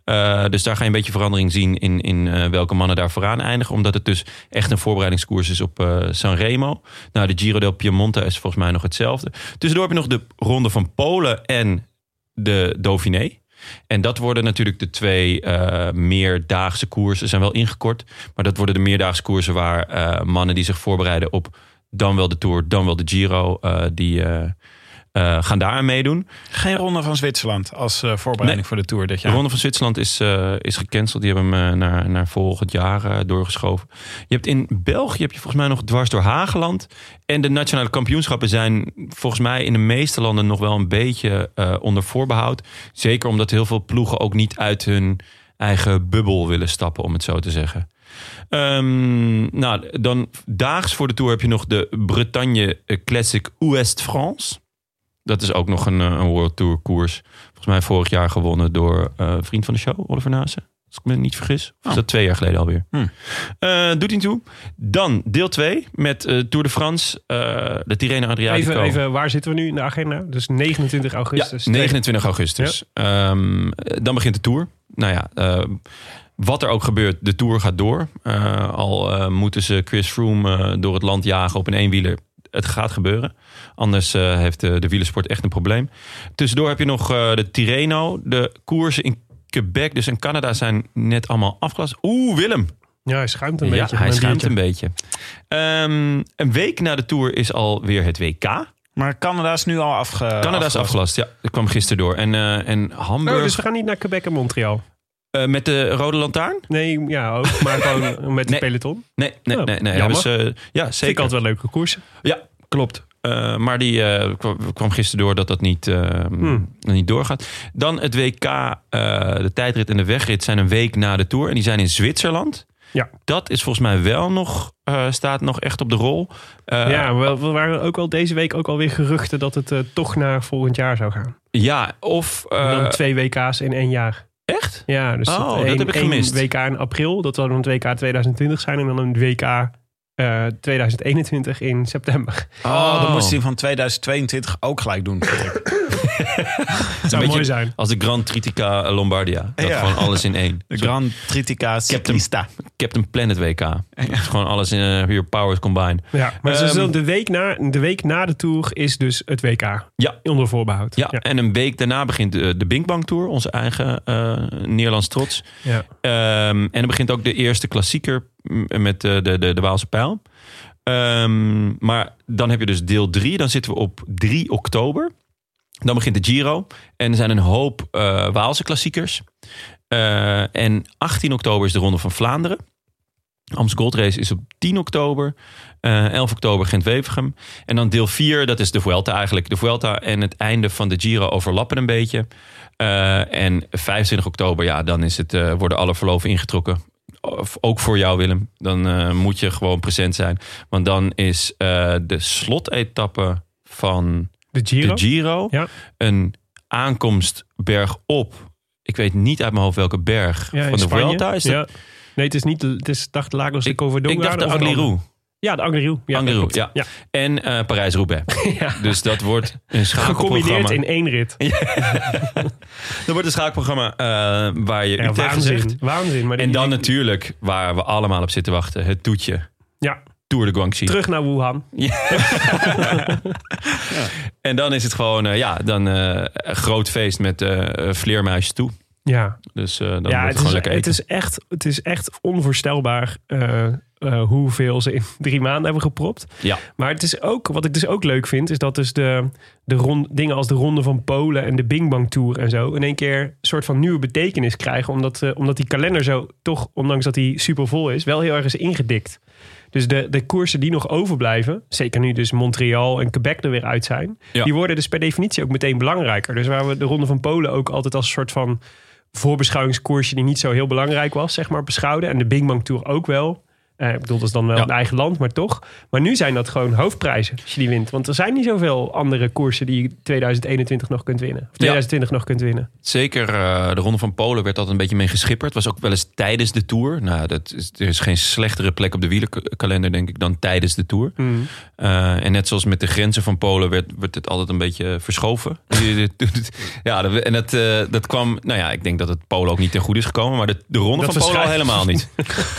Uh, dus daar ga je een beetje verandering zien in, in uh, welke mannen daar vooraan eindigen. Omdat het dus echt een voorbereidingskoers is op uh, Sanremo. Nou, de Giro del Piemonte is volgens mij nog hetzelfde. Tussendoor heb je nog de Ronde van Polen en de Dauphiné. En dat worden natuurlijk de twee uh, meerdaagse koersen. Ze zijn wel ingekort, maar dat worden de meerdaagse koersen waar uh, mannen die zich voorbereiden op dan wel de Tour, dan wel de Giro, uh, die uh, uh, gaan daar aan meedoen. Geen Ronde van Zwitserland als uh, voorbereiding nee. voor de Tour dit jaar. De Ronde van Zwitserland is, uh, is gecanceld. Die hebben hem uh, naar, naar volgend jaar uh, doorgeschoven. Je hebt in België heb je volgens mij nog dwars door Hageland. En de nationale kampioenschappen zijn volgens mij in de meeste landen nog wel een beetje uh, onder voorbehoud. Zeker omdat heel veel ploegen ook niet uit hun eigen bubbel willen stappen, om het zo te zeggen. Um, nou, dan daags voor de Tour heb je nog de Bretagne Classic Ouest-France. Dat is ook nog een, een World Tour koers. Volgens mij vorig jaar gewonnen door uh, vriend van de show, Oliver Nase. Als ik me niet vergis. Of is oh. dat twee jaar geleden alweer. Hmm. Uh, doet hij toe. Dan deel twee met uh, Tour de France. Uh, de Tirreno Adriatico. Even, even, waar zitten we nu in de agenda? Dus negenentwintig augustus. Ja, negenentwintig augustus. Ja. Um, dan begint de Tour. Nou ja, uh, wat er ook gebeurt, de Tour gaat door. Uh, al uh, moeten ze Chris Froome uh, door het land jagen op een eenwieler. Het gaat gebeuren. Anders uh, heeft de, de wielersport echt een probleem. Tussendoor heb je nog uh, de Tirreno. De koersen in Quebec, dus in Canada, zijn net allemaal afgelast. Oeh, Willem. Ja, hij schuimt een ja, beetje. hij schuimt biertje. een beetje. Um, een week na de Tour is alweer het W K. Maar Canada is nu al afge... Canada afgelast. is afgelast, ja. Dat kwam gisteren door. En, uh, en Hamburg... Oh, dus we gaan niet naar Quebec en Montreal? Uh, met de Rode Lantaarn? Nee, ja ook. Maar gewoon met de nee. peloton? Nee, nee, oh, nee. nee. Jammer. Ze, uh, ja, zeker. Vind ik altijd wel leuke koersen. Ja, klopt. Uh, maar die uh, kwam, kwam gisteren door dat dat niet, uh, hmm. niet doorgaat. Dan het W K, uh, de tijdrit en de wegrit zijn een week na de Tour. En die zijn in Zwitserland. Ja. Dat is volgens mij wel nog, uh, staat nog echt op de rol. Uh, ja, we, we waren ook wel deze week ook alweer geruchten dat het uh, toch naar volgend jaar zou gaan. Ja, of... Uh, dan twee W K's in één jaar. Echt? Ja, dus oh, dat, dat een, heb ik gemist. Een W K in april, dat zou dan het W K tweeduizend twintig zijn. En dan een W K uh, tweeduizend eenentwintig in september. Oh, oh. Dan moest hij van tweeduizend tweeëntwintig ook gelijk doen. Het zou mooi zijn. Als de Grand Tritica Lombardia. Dat ja. gewoon alles in één. De Grand Tritica Ciclista. Captain, Captain Planet W K. Ja. Dat is gewoon alles in uh, your powers combined. Ja, maar um, dus de, week na, de week na de Tour is dus het W K. Ja. Onder voorbehoud. Ja, ja. En een week daarna begint de, de Bing Bang Tour. Onze eigen uh, Nederlands trots. Ja. Um, en dan begint ook de eerste klassieker met de, de, de, de Waalse Pijl. Um, maar dan heb je dus deel drie. Dan zitten we op drie oktober. Dan begint de Giro. En er zijn een hoop uh, Waalse klassiekers. Uh, en achttien oktober is de Ronde van Vlaanderen. Amstel Gold Race is op tien oktober. Uh, elf oktober Gent-Wevelgem. En dan deel vier, dat is de Vuelta eigenlijk. De Vuelta en het einde van de Giro overlappen een beetje. Uh, en vijfentwintig oktober, ja, dan is het, uh, worden alle verloven ingetrokken. Ook voor jou, Willem. Dan uh, moet je gewoon present zijn. Want dan is uh, de slotetappe van de Giro, de Giro ja. een aankomst bergop. Ik weet niet uit mijn hoofd welke berg ja, van de Spanje. Vuelta is dat. Ja. Nee, het is niet. Het is dacht Lagos de Covadonga. Ik dacht de Angliru. Ja, de Angliru. Ja, Angliru, ja. ja. En uh, Parijs-Roubaix. Ja. Dus dat wordt een schakelprogramma. Gecombineerd in één rit. Ja. Dat wordt een schakelprogramma uh, waar je ja, u tegen zegt. Waanzin. Maar en dan die... natuurlijk, waar we allemaal op zitten wachten, het toetje. Ja. Tour de Guangxi. Terug naar Wuhan. Ja. Ja. En dan is het gewoon, uh, ja, dan uh, een groot feest met uh, vleermuisjes toe. Ja, dus uh, dan ja, wordt het, het gewoon is, lekker eten. Het is echt, het is echt onvoorstelbaar uh, uh, hoeveel ze in drie maanden hebben gepropt. Ja. Maar het is ook, wat ik dus ook leuk vind, is dat dus de, de rond, dingen als de Ronde van Polen en de Bing Bang Tour en zo in één keer een soort van nieuwe betekenis krijgen. Omdat, uh, omdat die kalender zo toch, ondanks dat hij super vol is, wel heel erg is ingedikt. Dus de, de koersen die nog overblijven, zeker nu dus Montreal en Quebec er weer uit zijn, ja. die worden dus per definitie ook meteen belangrijker. Dus waar we de Ronde van Polen ook altijd als een soort van voorbeschouwingskoersje die niet zo heel belangrijk was, zeg maar, beschouwden. En de Bing Bang Tour ook wel. Uh, ik bedoel, dat is dan wel Ja. een eigen land, maar toch. Maar nu zijn dat gewoon hoofdprijzen als je die wint. Want er zijn niet zoveel andere koersen die je tweeduizend eenentwintig nog kunt winnen. Of tweeduizend twintig nog kunt winnen. Zeker, uh, de Ronde van Polen werd altijd een beetje mee geschipperd. Was ook wel eens tijdens de Tour. Nou, dat is, er is geen slechtere plek op de wielerkalender, denk ik, dan tijdens de Tour. Mm. Uh, en net zoals met de grenzen van Polen werd, werd het altijd een beetje verschoven. ja, dat, en dat, uh, dat kwam... Nou ja, ik denk dat het Polen ook niet ten goede is gekomen. Maar de, de Ronde Dat van Polen al verschuift. helemaal niet.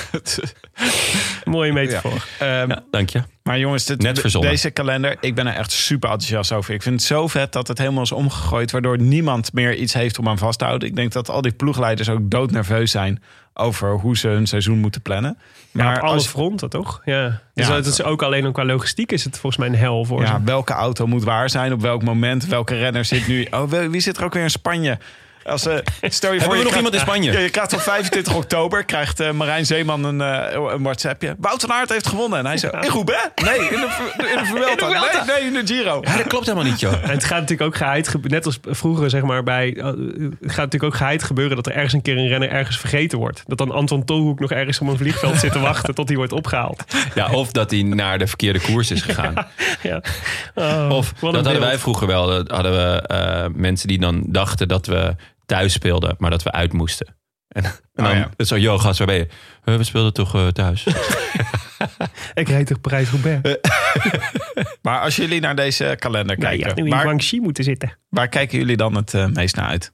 Mooie metafoor. Ja. Um, Ja, dank je. Maar jongens, dit, Net verzonnen. deze kalender, ik ben er echt super enthousiast over. Ik vind het zo vet dat het helemaal is omgegooid, waardoor niemand meer iets heeft om aan vast te houden. Ik denk dat al die ploegleiders ook doodnerveus zijn over hoe ze hun seizoen moeten plannen. Maar Maar op alle als, fronten, toch? Ja. Dus Ja. het is ook alleen ook qua logistiek is het volgens mij een hel voor ja, ze. welke auto moet waar zijn, op welk moment, welke renner zit nu... Oh, wie wie zit er ook weer in Spanje? Als, uh, stel je voor, we je nog krijgt- iemand in Spanje? Ja, je krijgt op vijfentwintig oktober krijgt uh, Marijn Zeeman een, uh, een WhatsAppje. Wout van Aert heeft gewonnen. En hij zegt, in Roubaix? Nee, in de, in de Vuelta. Nee, nee, in de Giro. Ja, dat klopt helemaal niet, joh. En het gaat natuurlijk ook geheid gebeuren, net als vroeger zeg maar bij, uh, het gaat natuurlijk ook geheid gebeuren dat er ergens een keer een renner ergens vergeten wordt. Dat dan Anton Tolhoek nog ergens op een vliegveld zit te wachten tot hij wordt opgehaald. Ja, of dat hij naar de verkeerde koers is gegaan. Ja. Oh, Of, wat een dat hadden beeld. wij vroeger wel. Dat hadden we uh, mensen die dan dachten dat we thuis speelden, maar dat we uit moesten. En, en dan Oh, ja. zo, yo, gast, waar ben je? Uh, we speelden toch uh, thuis? Ik reed toch Parijs-Roubaix. Maar als jullie naar deze kalender Nee, je kijken, had nu in waar, Guangxi moeten zitten. waar kijken jullie dan het uh, meest naar uit?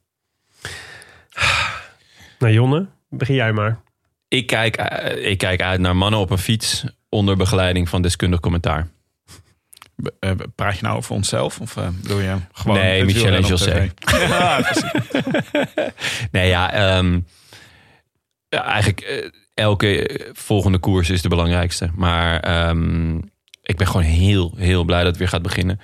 Nou Jonne, begin jij maar. ik, kijk, uh, ik kijk uit naar mannen op een fiets onder begeleiding van deskundig commentaar. Be- uh, praat je nou over onszelf? Of uh, bedoel je gewoon... Nee, het Michel en wielrennen op José. tv? Ja, precies. Nee, ja, um, ja eigenlijk uh, elke volgende koers is de belangrijkste. Maar um, ik ben gewoon heel, heel blij dat het weer gaat beginnen.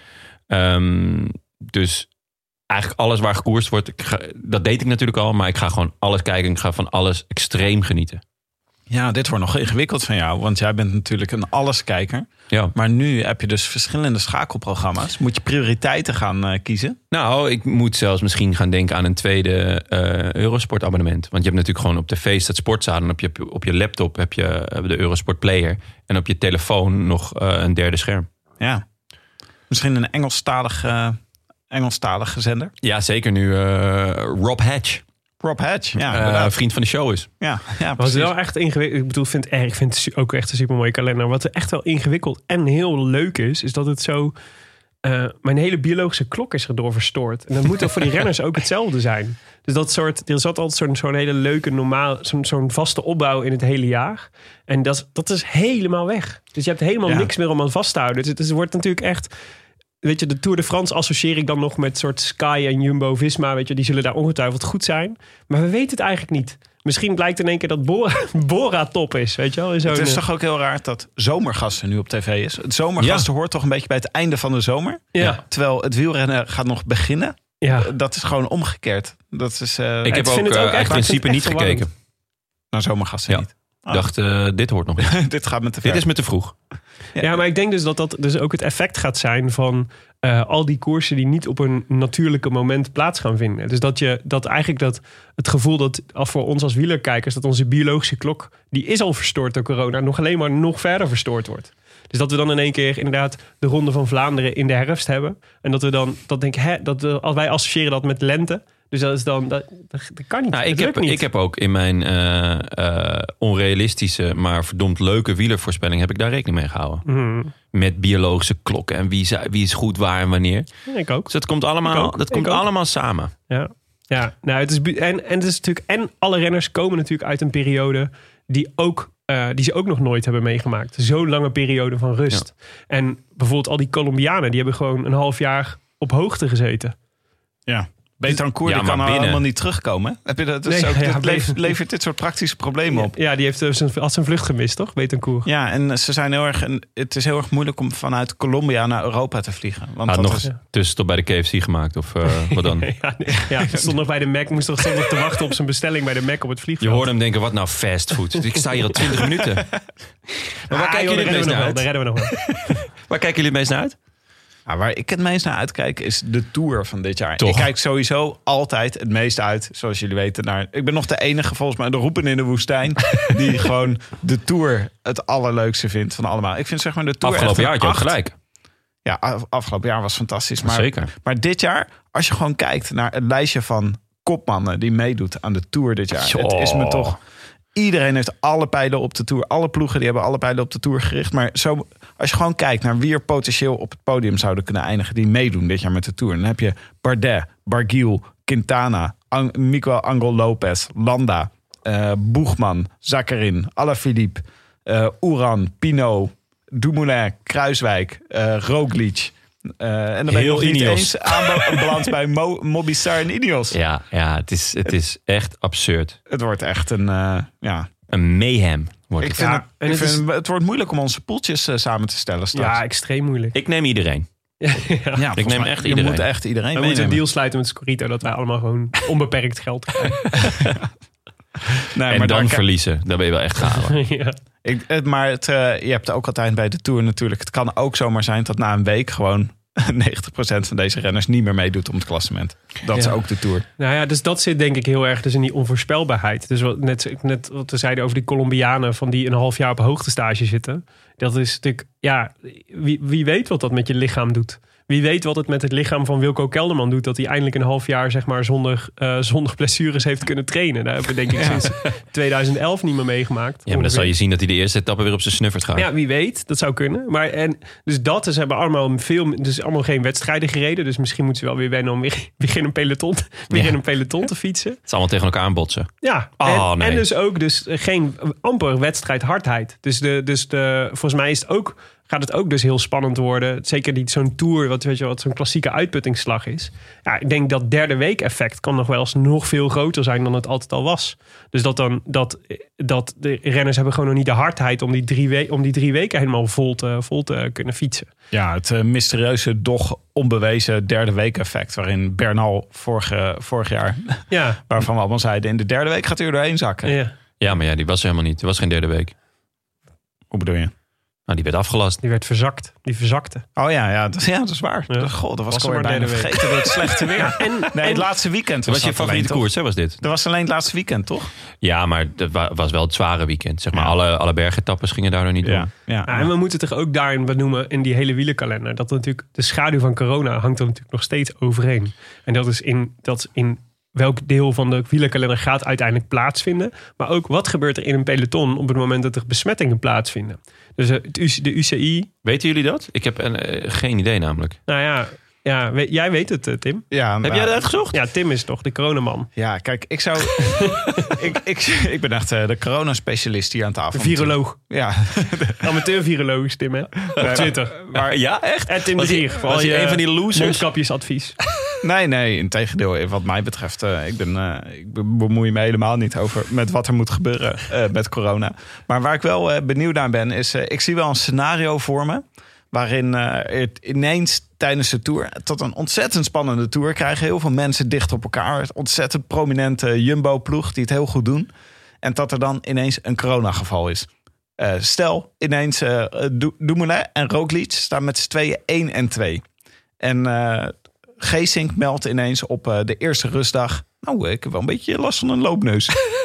Um, dus eigenlijk alles waar gekoerst wordt, ik ga, dat deed ik natuurlijk al. Maar ik ga gewoon alles kijken. Ik ga van alles extreem genieten. Ja, dit wordt nog ingewikkeld van jou. Want jij bent natuurlijk een alleskijker. Ja. Maar nu heb je dus verschillende schakelprogramma's. Moet je prioriteiten gaan uh, kiezen? Nou, ik moet zelfs misschien gaan denken aan een tweede uh, Eurosport abonnement. Want je hebt natuurlijk gewoon op tv staat Sportzaal. En op je, op je laptop heb je de Eurosport Player. En op je telefoon nog uh, een derde scherm. Ja. Misschien een Engelstalig, uh, Engelstalige zender? Ja, zeker nu uh, Rob Hatch. Rob Hatch, ja, Uh, inderdaad. vriend van de show is. Ja, ja, Wat precies. wel echt ingewikkeld. Ik bedoel, vind, eh, ik vind het ook echt een super mooie kalender. Wat er echt wel ingewikkeld en heel leuk is, is dat het zo. Uh, mijn hele biologische klok is erdoor verstoord. En dat moet ook voor die renners ook hetzelfde zijn. Dus dat soort. Er zat altijd zo'n, zo'n hele leuke, normaal, zo'n, zo'n vaste opbouw in het hele jaar. En dat, dat is helemaal weg. Dus je hebt helemaal Ja. niks meer om aan vast te houden. Dus het, is, het wordt natuurlijk echt. Weet je, de Tour de France associeer ik dan nog met soort Sky en Jumbo-Visma. Weet je, die zullen daar ongetwijfeld goed zijn. Maar we weten het eigenlijk niet. Misschien blijkt in één keer dat Bora, Bora top is, weet je wel. In zo'n, Het is uh, toch ook heel raar dat Zomergasten nu op tv is. Het Zomergasten hoort toch een beetje bij het einde van de zomer. Ja. Terwijl het wielrennen gaat nog beginnen. ja. Dat is gewoon omgekeerd. Dat is uh, Ik heb vind ook, het ook uh, echt- uit maar ik vind principe het niet echt verwarrend. gekeken. naar Zomergasten Ja. niet. Ik Oh. dacht, uh, dit hoort nog niet. Dit gaat me te ver. Dit is me te vroeg. Ja, maar ik denk dus dat dat dus ook het effect gaat zijn van uh, al die koersen die niet op een natuurlijke moment plaats gaan vinden. Dus dat je dat eigenlijk dat het gevoel dat af voor ons als wielerkijkers dat onze biologische klok, die is al verstoord door corona, nog alleen maar nog verder verstoord wordt. Dus dat we dan in één keer inderdaad de Ronde van Vlaanderen in de herfst hebben. En dat we dan, dat denk ik, hè, dat we, als wij associëren dat met lente. Dus dat is dan, dat, dat, dat kan niet. Nou, dat ik, lukt heb, niet. ik heb ook in mijn uh, uh, onrealistische, maar verdomd leuke wielervoorspelling heb ik daar rekening mee gehouden. Hmm, Met biologische klokken en wie is, wie is goed waar en wanneer. ik ook. Dus dat komt allemaal, Ik ook, dat ik komt ook. allemaal samen. Ja, ja, nou, het is bu- en, en het is natuurlijk en alle renners komen natuurlijk uit een periode die ook uh, die ze ook nog nooit hebben meegemaakt. Zo'n lange periode van rust. En bijvoorbeeld al die Colombianen, die hebben gewoon een half jaar op hoogte gezeten. Ja. Betancourt Ja, die maar kan nou binnen. helemaal niet terugkomen. Heb je dat? Dus Nee, ook, ja, dat binnen. levert, levert dit soort praktische problemen op. Ja, die heeft uh, zijn, had zijn vlucht gemist, toch? Betancourt. Ja, en ze zijn heel erg. En het is heel erg moeilijk om vanuit Colombia naar Europa te vliegen. Want Had dat nog is, een tussenstop bij de K F C gemaakt of uh, wat dan? Ja, nee, ja, hij stond nog bij de Mac, moest toch stond nog te wachten op zijn bestelling bij de Mac op het Je vliegveld. hoorde hem denken, wat nou fastfood? Ik sta hier al twintig minuten. Maar waar Ah, kijken joh, jullie het daar meest redden we naar nog wel, daar uit? redden we nog wel. Waar kijken jullie het meest naar uit? Ja, waar ik het meest naar uitkijk is de Tour van dit jaar. Toch? Ik kijk sowieso altijd het meest uit, zoals jullie weten, naar... Ik ben nog de enige, volgens mij, de roepen in de woestijn... die gewoon de Tour het allerleukste vindt van allemaal. Ik vind zeg maar de Tour Afgelopen jaar echt had je ook een gelijk. Ja, af- afgelopen jaar was fantastisch. Maar, Zeker. maar dit jaar, als je gewoon kijkt naar het lijstje van kopmannen... die meedoet aan de Tour dit jaar. Joh. Het is me toch... Iedereen heeft alle pijlen op de Tour. Alle ploegen die hebben alle pijlen op de Tour gericht. Maar zo, als je gewoon kijkt naar wie er potentieel op het podium zouden kunnen eindigen... die meedoen dit jaar met de Tour. Dan heb je Bardet, Barguil, Quintana, Ang- Miguel Angel Lopez, Landa, uh, Boegman, Zakharin, Alaphilippe, uh, Uran, Pinot, Dumoulin, Kruiswijk, uh, Roglic... Uh, en dan ben je Heel nog niet Ineos. eens aanbeland bij Mo- Mobistar en Ineos. Ja, ja het, is, het is echt absurd. Het wordt echt een... Uh, ja. Een mayhem wordt Ik het. vind, Ja, het, en ik het vind is- het wordt moeilijk om onze poeltjes uh, samen te stellen straks. Ja, extreem moeilijk. Ik neem iedereen. Ja. Ja, ik volgens neem mij, echt je iedereen. moet echt iedereen We moeten een meenemen. deal sluiten met Scorito... dat wij allemaal gewoon onbeperkt geld krijgen. Nee, En maar dan daar- verliezen. Dan ben je wel echt gehaald. ja. ik, het, maar het, uh, je hebt ook altijd bij de Tour natuurlijk... Het kan ook zomaar zijn dat na een week gewoon... negentig procent van deze renners niet meer meedoet om het klassement. Dat is Ja. ook de Tour. Nou ja, dus dat zit denk ik heel erg dus in die onvoorspelbaarheid. Dus wat, net, net wat we zeiden over die Colombianen... van die een half jaar op hoogtestage zitten. Dat is natuurlijk... Ja, wie, wie weet wat dat met je lichaam doet. Wie weet wat het met het lichaam van Wilco Kelderman doet... dat hij eindelijk een half jaar zeg maar, zonder, uh, zonder blessures heeft kunnen trainen. Daar hebben we denk ik sinds twintig elf niet meer meegemaakt. Ja, maar dan zal je zien dat hij de eerste etappe weer op zijn snuffert gaat. Ja, wie weet. Dat zou kunnen. Maar en, dus dat, ze hebben allemaal veel, dus allemaal geen wedstrijden gereden. Dus misschien moeten ze wel weer wennen om weer, weer in een peloton, weer Ja. in een peloton te fietsen. Het is allemaal tegen elkaar aanbotsen. Ja, Oh, en, nee. en dus ook dus geen amper wedstrijdhardheid. Dus, de, dus de, volgens mij is het ook, gaat het ook dus heel spannend worden. Zeker die zo'n tour, wat, weet je, wat zo'n klassieke uitputtingsslag is. Ja, ik denk dat derde week effect kan nog wel eens nog veel groter zijn dan het altijd al was. Dus dat dan dat, dat de renners hebben gewoon nog niet de hardheid om die drie, we- om die drie weken helemaal vol te, vol te kunnen fietsen. Ja, het uh, mysterieuze, doch onbewezen derde week effect... waarin Bernal vorige, vorig jaar, Ja, waarvan we allemaal zeiden... in de derde week gaat hij er doorheen zakken. ja. Ja, maar ja, die was er helemaal niet. Er was geen derde week. Hoe bedoel je? Nou, die werd afgelast. Die werd verzakt. Die verzakte. Oh ja, ja, dat, ja, dat is waar. Ja. God, dat was, Was ik er alweer maar bijna derde week. vergeten door het slechte weer. En, Nee, het laatste weekend Dat was, was je dat favoriete alleen, koers, hè, was dit? toch? Dat was alleen het laatste weekend, toch? Ja, maar dat wa- was wel het zware weekend. Zeg maar, Ja. alle, alle bergetappes gingen daardoor niet door. ja. Ja, en we moeten toch ook daarin benoemen in die hele wielerkalender. Dat natuurlijk de schaduw van corona hangt er natuurlijk nog steeds overheen. En dat is in, dat is in welk deel van de wielerkalender gaat uiteindelijk plaatsvinden. Maar ook wat gebeurt er in een peloton op het moment dat er besmettingen plaatsvinden. Dus eh, het U C- de U C I, Weten jullie dat? Ik heb eh, geen idee namelijk. nou ja, ja we- jij weet het eh, Tim. Ja, Heb nou, jij dat uitgezocht? Ja, Tim is toch de coronaman. Ja, kijk, ik zou... ik, ik, ik ben echt uh, de coronaspecialist hier aan tafel. De viroloog. Ja. Amateur-viroloog is Tim, hè? Op Twitter. Maar ja, echt? En Tim de Was je- Gier. voor was al je je een van die losers? mondkapjesadvies. Nee, nee, integendeel. Wat mij betreft, uh, ik, ben, uh, ik be- bemoei me helemaal niet over met wat er moet gebeuren uh, met corona. Maar waar ik wel uh, benieuwd naar ben, is uh, ik zie wel een scenario voor me. Waarin uh, het ineens tijdens de Tour tot een ontzettend spannende Tour krijgen. Heel veel mensen dicht op elkaar. Ontzettend prominente Jumbo-ploeg die het heel goed doen. En dat er dan ineens een coronageval is. Uh, stel, ineens uh, Du- Dumoulin en Roglic staan met z'n tweeën één en twee. En uh, Geesink meldt ineens op uh, de eerste rustdag... Nou, ik heb wel een beetje last van een loopneus.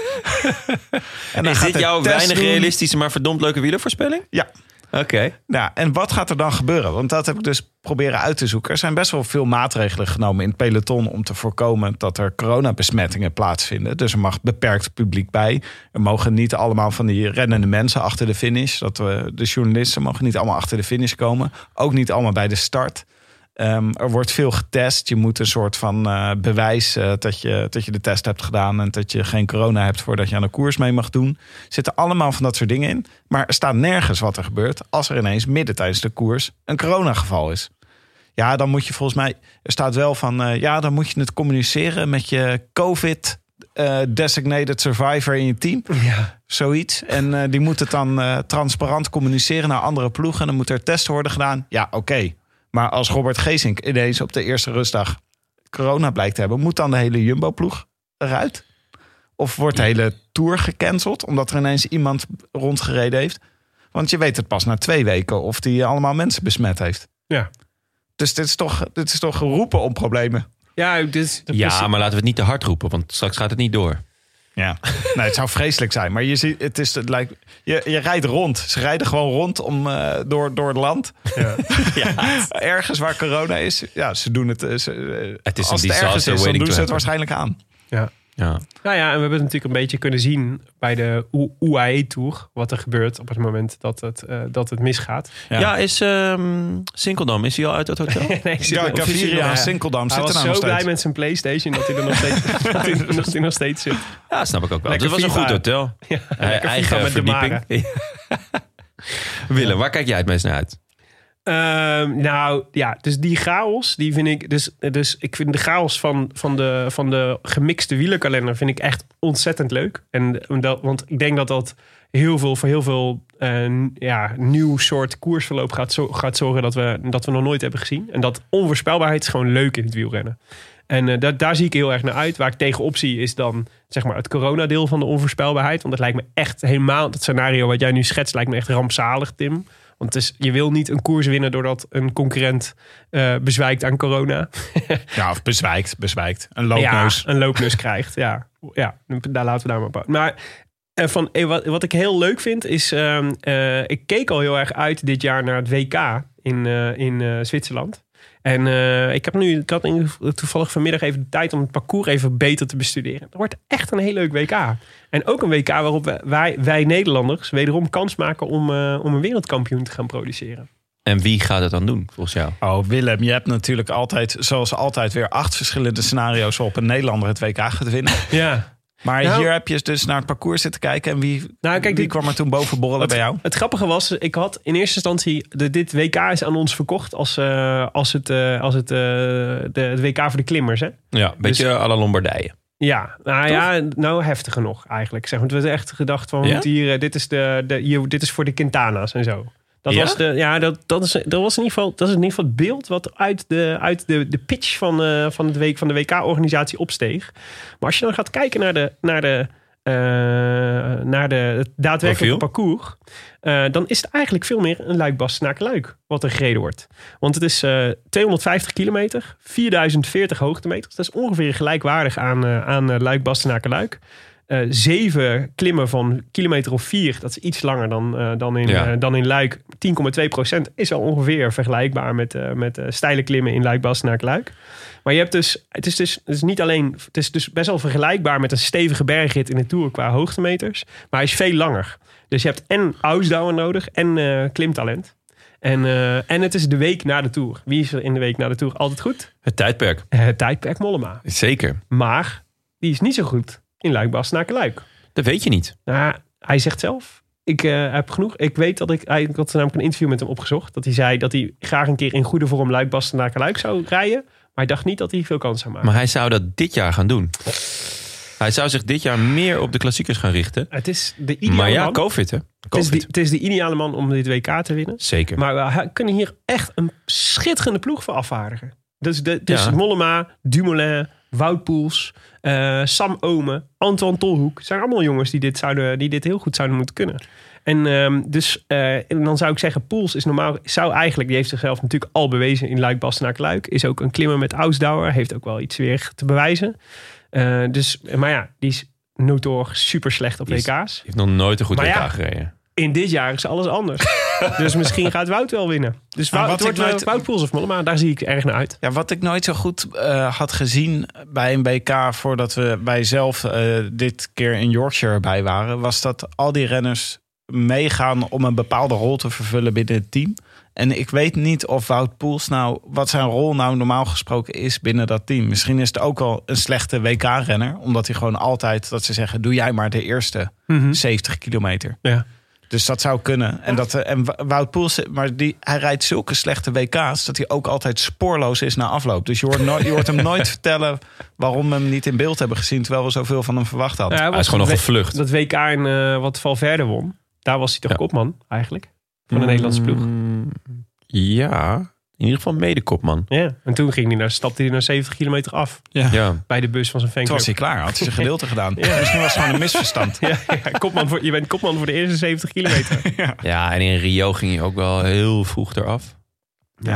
En dan Is gaat dit hij jouw test weinig doen. realistische, maar verdomd leuke wielervoorspelling? Ja. Oké. Nou, en wat gaat er dan gebeuren? Want dat heb ik dus proberen uit te zoeken. Er zijn best wel veel maatregelen genomen in het peloton... om te voorkomen dat er coronabesmettingen plaatsvinden. Dus er mag beperkt publiek bij. Er mogen niet allemaal van die rennende mensen achter de finish. Dat we, de journalisten mogen niet allemaal achter de finish komen. Ook niet allemaal bij de start. Um, er wordt veel getest. Je moet een soort van uh, bewijs uh, dat, je, dat je de test hebt gedaan... en dat je geen corona hebt voordat je aan de koers mee mag doen. Er zitten allemaal van dat soort dingen in. Maar er staat nergens wat er gebeurt... als er ineens midden tijdens de koers een coronageval is. Ja, dan moet je volgens mij... Er staat wel van... Uh, ja, dan moet je het communiceren met je COVID... Uh, designated survivor in je team. Ja. Zoiets. En uh, die moet het dan uh, transparant communiceren naar andere ploegen. En dan moet er testen worden gedaan. Ja, oké. Okay. Maar als Robert Geesink ineens op de eerste rustdag corona blijkt te hebben... moet dan de hele Jumbo-ploeg eruit? Of wordt de hele Tour gecanceld... omdat er ineens iemand rondgereden heeft? Want je weet het pas na twee weken... of die allemaal mensen besmet heeft. Ja. Dus dit is toch, dit is toch geroepen om problemen. Ja, dus, Ja, maar laten we het niet te hard roepen, want straks gaat het niet door. Ja, nee, het zou vreselijk zijn. Maar je ziet, het is, het lijkt, je, je rijdt rond. Ze rijden gewoon rond om, uh, door, door het land. Ja. Ja, ergens waar corona is. Ja, ze doen het. Ze, Het is als een het ergens disaster is, dan waiting doen to ze het happen. waarschijnlijk aan. Ja. Ja. Nou ja, en we hebben het natuurlijk een beetje kunnen zien bij de U A E-tour. Wat er gebeurt op het moment dat het, uh, dat het misgaat. Ja. Ja, is um, Sinkeldam, is hij al uit het hotel? nee, zit Ja, nog- Gaviria, Ja. Sinkeldam Hij zitten was daar zo nog blij steeds. met zijn PlayStation dat hij er nog steeds, dat hij, dat hij nog steeds zit. Ja, snap ik ook wel. Lekker Het was een FIFA. goed hotel. Ja, Eh, lekker eigen FIFA met de verdieping. Willem, waar kijk jij het meest naar uit? Ehm, nou ja, dus die chaos, die vind ik. Dus, dus ik vind de chaos van, van, de, van de gemixte wielerkalender vind ik echt ontzettend leuk. En dat, want ik denk dat dat heel veel voor heel veel uh, ja, nieuw soort koersverloop gaat, zo, gaat zorgen dat we, dat we nog nooit hebben gezien. En dat onvoorspelbaarheid is gewoon leuk in het wielrennen. En uh, daar, daar zie ik heel erg naar uit. Waar ik tegenop zie is dan zeg maar het coronadeel van de onvoorspelbaarheid. Want het lijkt me echt helemaal, dat scenario wat jij nu schetst, lijkt me echt rampzalig, Tim. Want het is, je wil niet een koers winnen doordat een concurrent uh, bezwijkt aan corona. Ja, of bezwijkt, bezwijkt. Een loopneus. Ja, een loopneus krijgt, ja. Ja, daar laten we daar maar op. Maar uh, van, uh, wat, wat ik heel leuk vind is, uh, uh, ik keek al heel erg uit dit jaar naar het W K in, uh, in uh, Zwitserland. En uh, ik heb nu, ik had in, toevallig vanmiddag even de tijd om het parcours even beter te bestuderen. Het wordt echt een heel leuk W K. En ook een W K waarop wij, wij Nederlanders wederom kans maken om, uh, om een wereldkampioen te gaan produceren. En wie gaat het dan doen, volgens jou? Oh, Willem, je hebt natuurlijk altijd, zoals altijd, weer acht verschillende scenario's op een Nederlander het W K gaat winnen. Ja. Maar Nou, hier heb je dus naar het parcours zitten kijken. En wie, nou, kijk, wie dit, kwam er toen boven borrelen het, bij jou? Het grappige was, ik had in eerste instantie... De, dit W K is aan ons verkocht als, uh, als, het, uh, als het, uh, de, het W K voor de klimmers. Hè? Ja, een beetje dus, à la Lombardije. Ja, nou ja, nou heftiger nog eigenlijk. Zeg, want we hebben echt gedacht van, ja? hier, uh, dit, is de, de, hier, dit is voor de Quintana's en zo. Dat ja? was de, ja, dat, dat, is, dat was in ieder geval, dat is in ieder geval het beeld wat uit de, uit de, de pitch van, uh, van, het week, van de W K-organisatie opsteeg. Maar als je dan gaat kijken naar de, naar de, uh, naar de het daadwerkelijke Profiel? parcours, uh, dan is het eigenlijk veel meer een Luik-Bastenaken-Luik wat er gereden wordt. Want het is uh, tweehonderdvijftig kilometer, vierduizend veertig hoogtemeters. Dat is ongeveer gelijkwaardig aan, uh, aan uh, Luik-Bastenaken-Luik. Uh, zeven klimmen van kilometer of vier, dat is iets langer dan, uh, dan, in, Ja. uh, dan in Luik. tien komma twee procent is al ongeveer vergelijkbaar met, uh, met uh, steile klimmen in Luik-Bastenaken-Luik. Maar je hebt dus, het is dus, het is niet alleen, het is dus best wel vergelijkbaar met een stevige bergrit in de Tour qua hoogtemeters, maar hij is veel langer. Dus je hebt en Ausdauer nodig en uh, klimtalent. En, uh, en het is de week na de Tour. Wie is er in de week na de Tour altijd goed? Het tijdperk. Uh, het tijdperk Mollema. Zeker. Maar die is niet zo goed in Luik-Bastenaken-Luik. Dat weet je niet. Nou, hij zegt zelf, ik uh, heb genoeg. Ik weet dat ik, ik had namelijk een interview met hem opgezocht. Dat hij zei dat hij graag een keer in goede vorm Luik-Bastenaken-Luik zou rijden. Maar hij dacht niet dat hij veel kans zou maken. Maar hij zou dat dit jaar gaan doen. Hij zou zich dit jaar meer op de klassiekers gaan richten. Het is de ideale Maar ja, man. COVID hè. Het is, COVID. die, het is de ideale man om dit W K te winnen. Zeker. Maar we kunnen hier echt een schitterende ploeg voor afvaardigen. Dus, de, dus Ja. Mollema, Dumoulin, Wout Poels, uh, Sam Omen, Antoine Tolhoek. Het zijn allemaal jongens die dit, zouden, die dit heel goed zouden moeten kunnen. En um, dus uh, en dan zou ik zeggen, Poels is normaal, zou eigenlijk, die heeft zichzelf natuurlijk al bewezen in Luik-Bastenaken-Luik. Is ook een klimmer met Ausdauer, heeft ook wel iets weer te bewijzen. Uh, dus, maar ja, die is notoor super slecht op Die is- W K's. heeft nog nooit een goed Maar W K ja. gereden. In dit jaar is alles anders. Dus misschien gaat Wout wel winnen. Dus Maar Wout, wat het ik wordt nooit- nooit... Wout Poels of Mollema, daar zie ik erg naar uit. Ja, wat ik nooit zo goed uh, had gezien bij een W K voordat we wij zelf uh, dit keer in Yorkshire bij waren, was dat al die renners meegaan om een bepaalde rol te vervullen binnen het team. En ik weet niet of Wout Poels nou, wat zijn rol nou normaal gesproken is binnen dat team. Misschien is het ook wel een slechte W K-renner, omdat hij gewoon altijd, dat ze zeggen, doe jij maar de eerste Mm-hmm. zeventig kilometer. Ja. Dus dat zou kunnen. En, dat, en Wout Poels, maar die, hij rijdt zulke slechte W K's dat hij ook altijd spoorloos is na afloop. Dus je hoort, nooit, je hoort hem nooit vertellen waarom we hem niet in beeld hebben gezien, terwijl we zoveel van hem verwacht hadden. Ja, Hij is gewoon nog dat gevlucht. Dat W K in uh, wat Valverde won, daar was hij toch Ja. kopman eigenlijk? Van de Nederlandse ploeg. Mm, Ja, in ieder geval medekopman. Ja. En toen ging hij naar, stapte hij naar zeventig kilometer af. Ja. Ja. Bij de bus van zijn Toen fanclub. was hij klaar, had hij zijn gedeelte gedaan. Ja. Misschien was het gewoon een misverstand. Ja, ja, kopman voor, je bent kopman voor de eerste zeventig kilometer. ja, en in Rio ging hij ook wel heel vroeg eraf. Ja.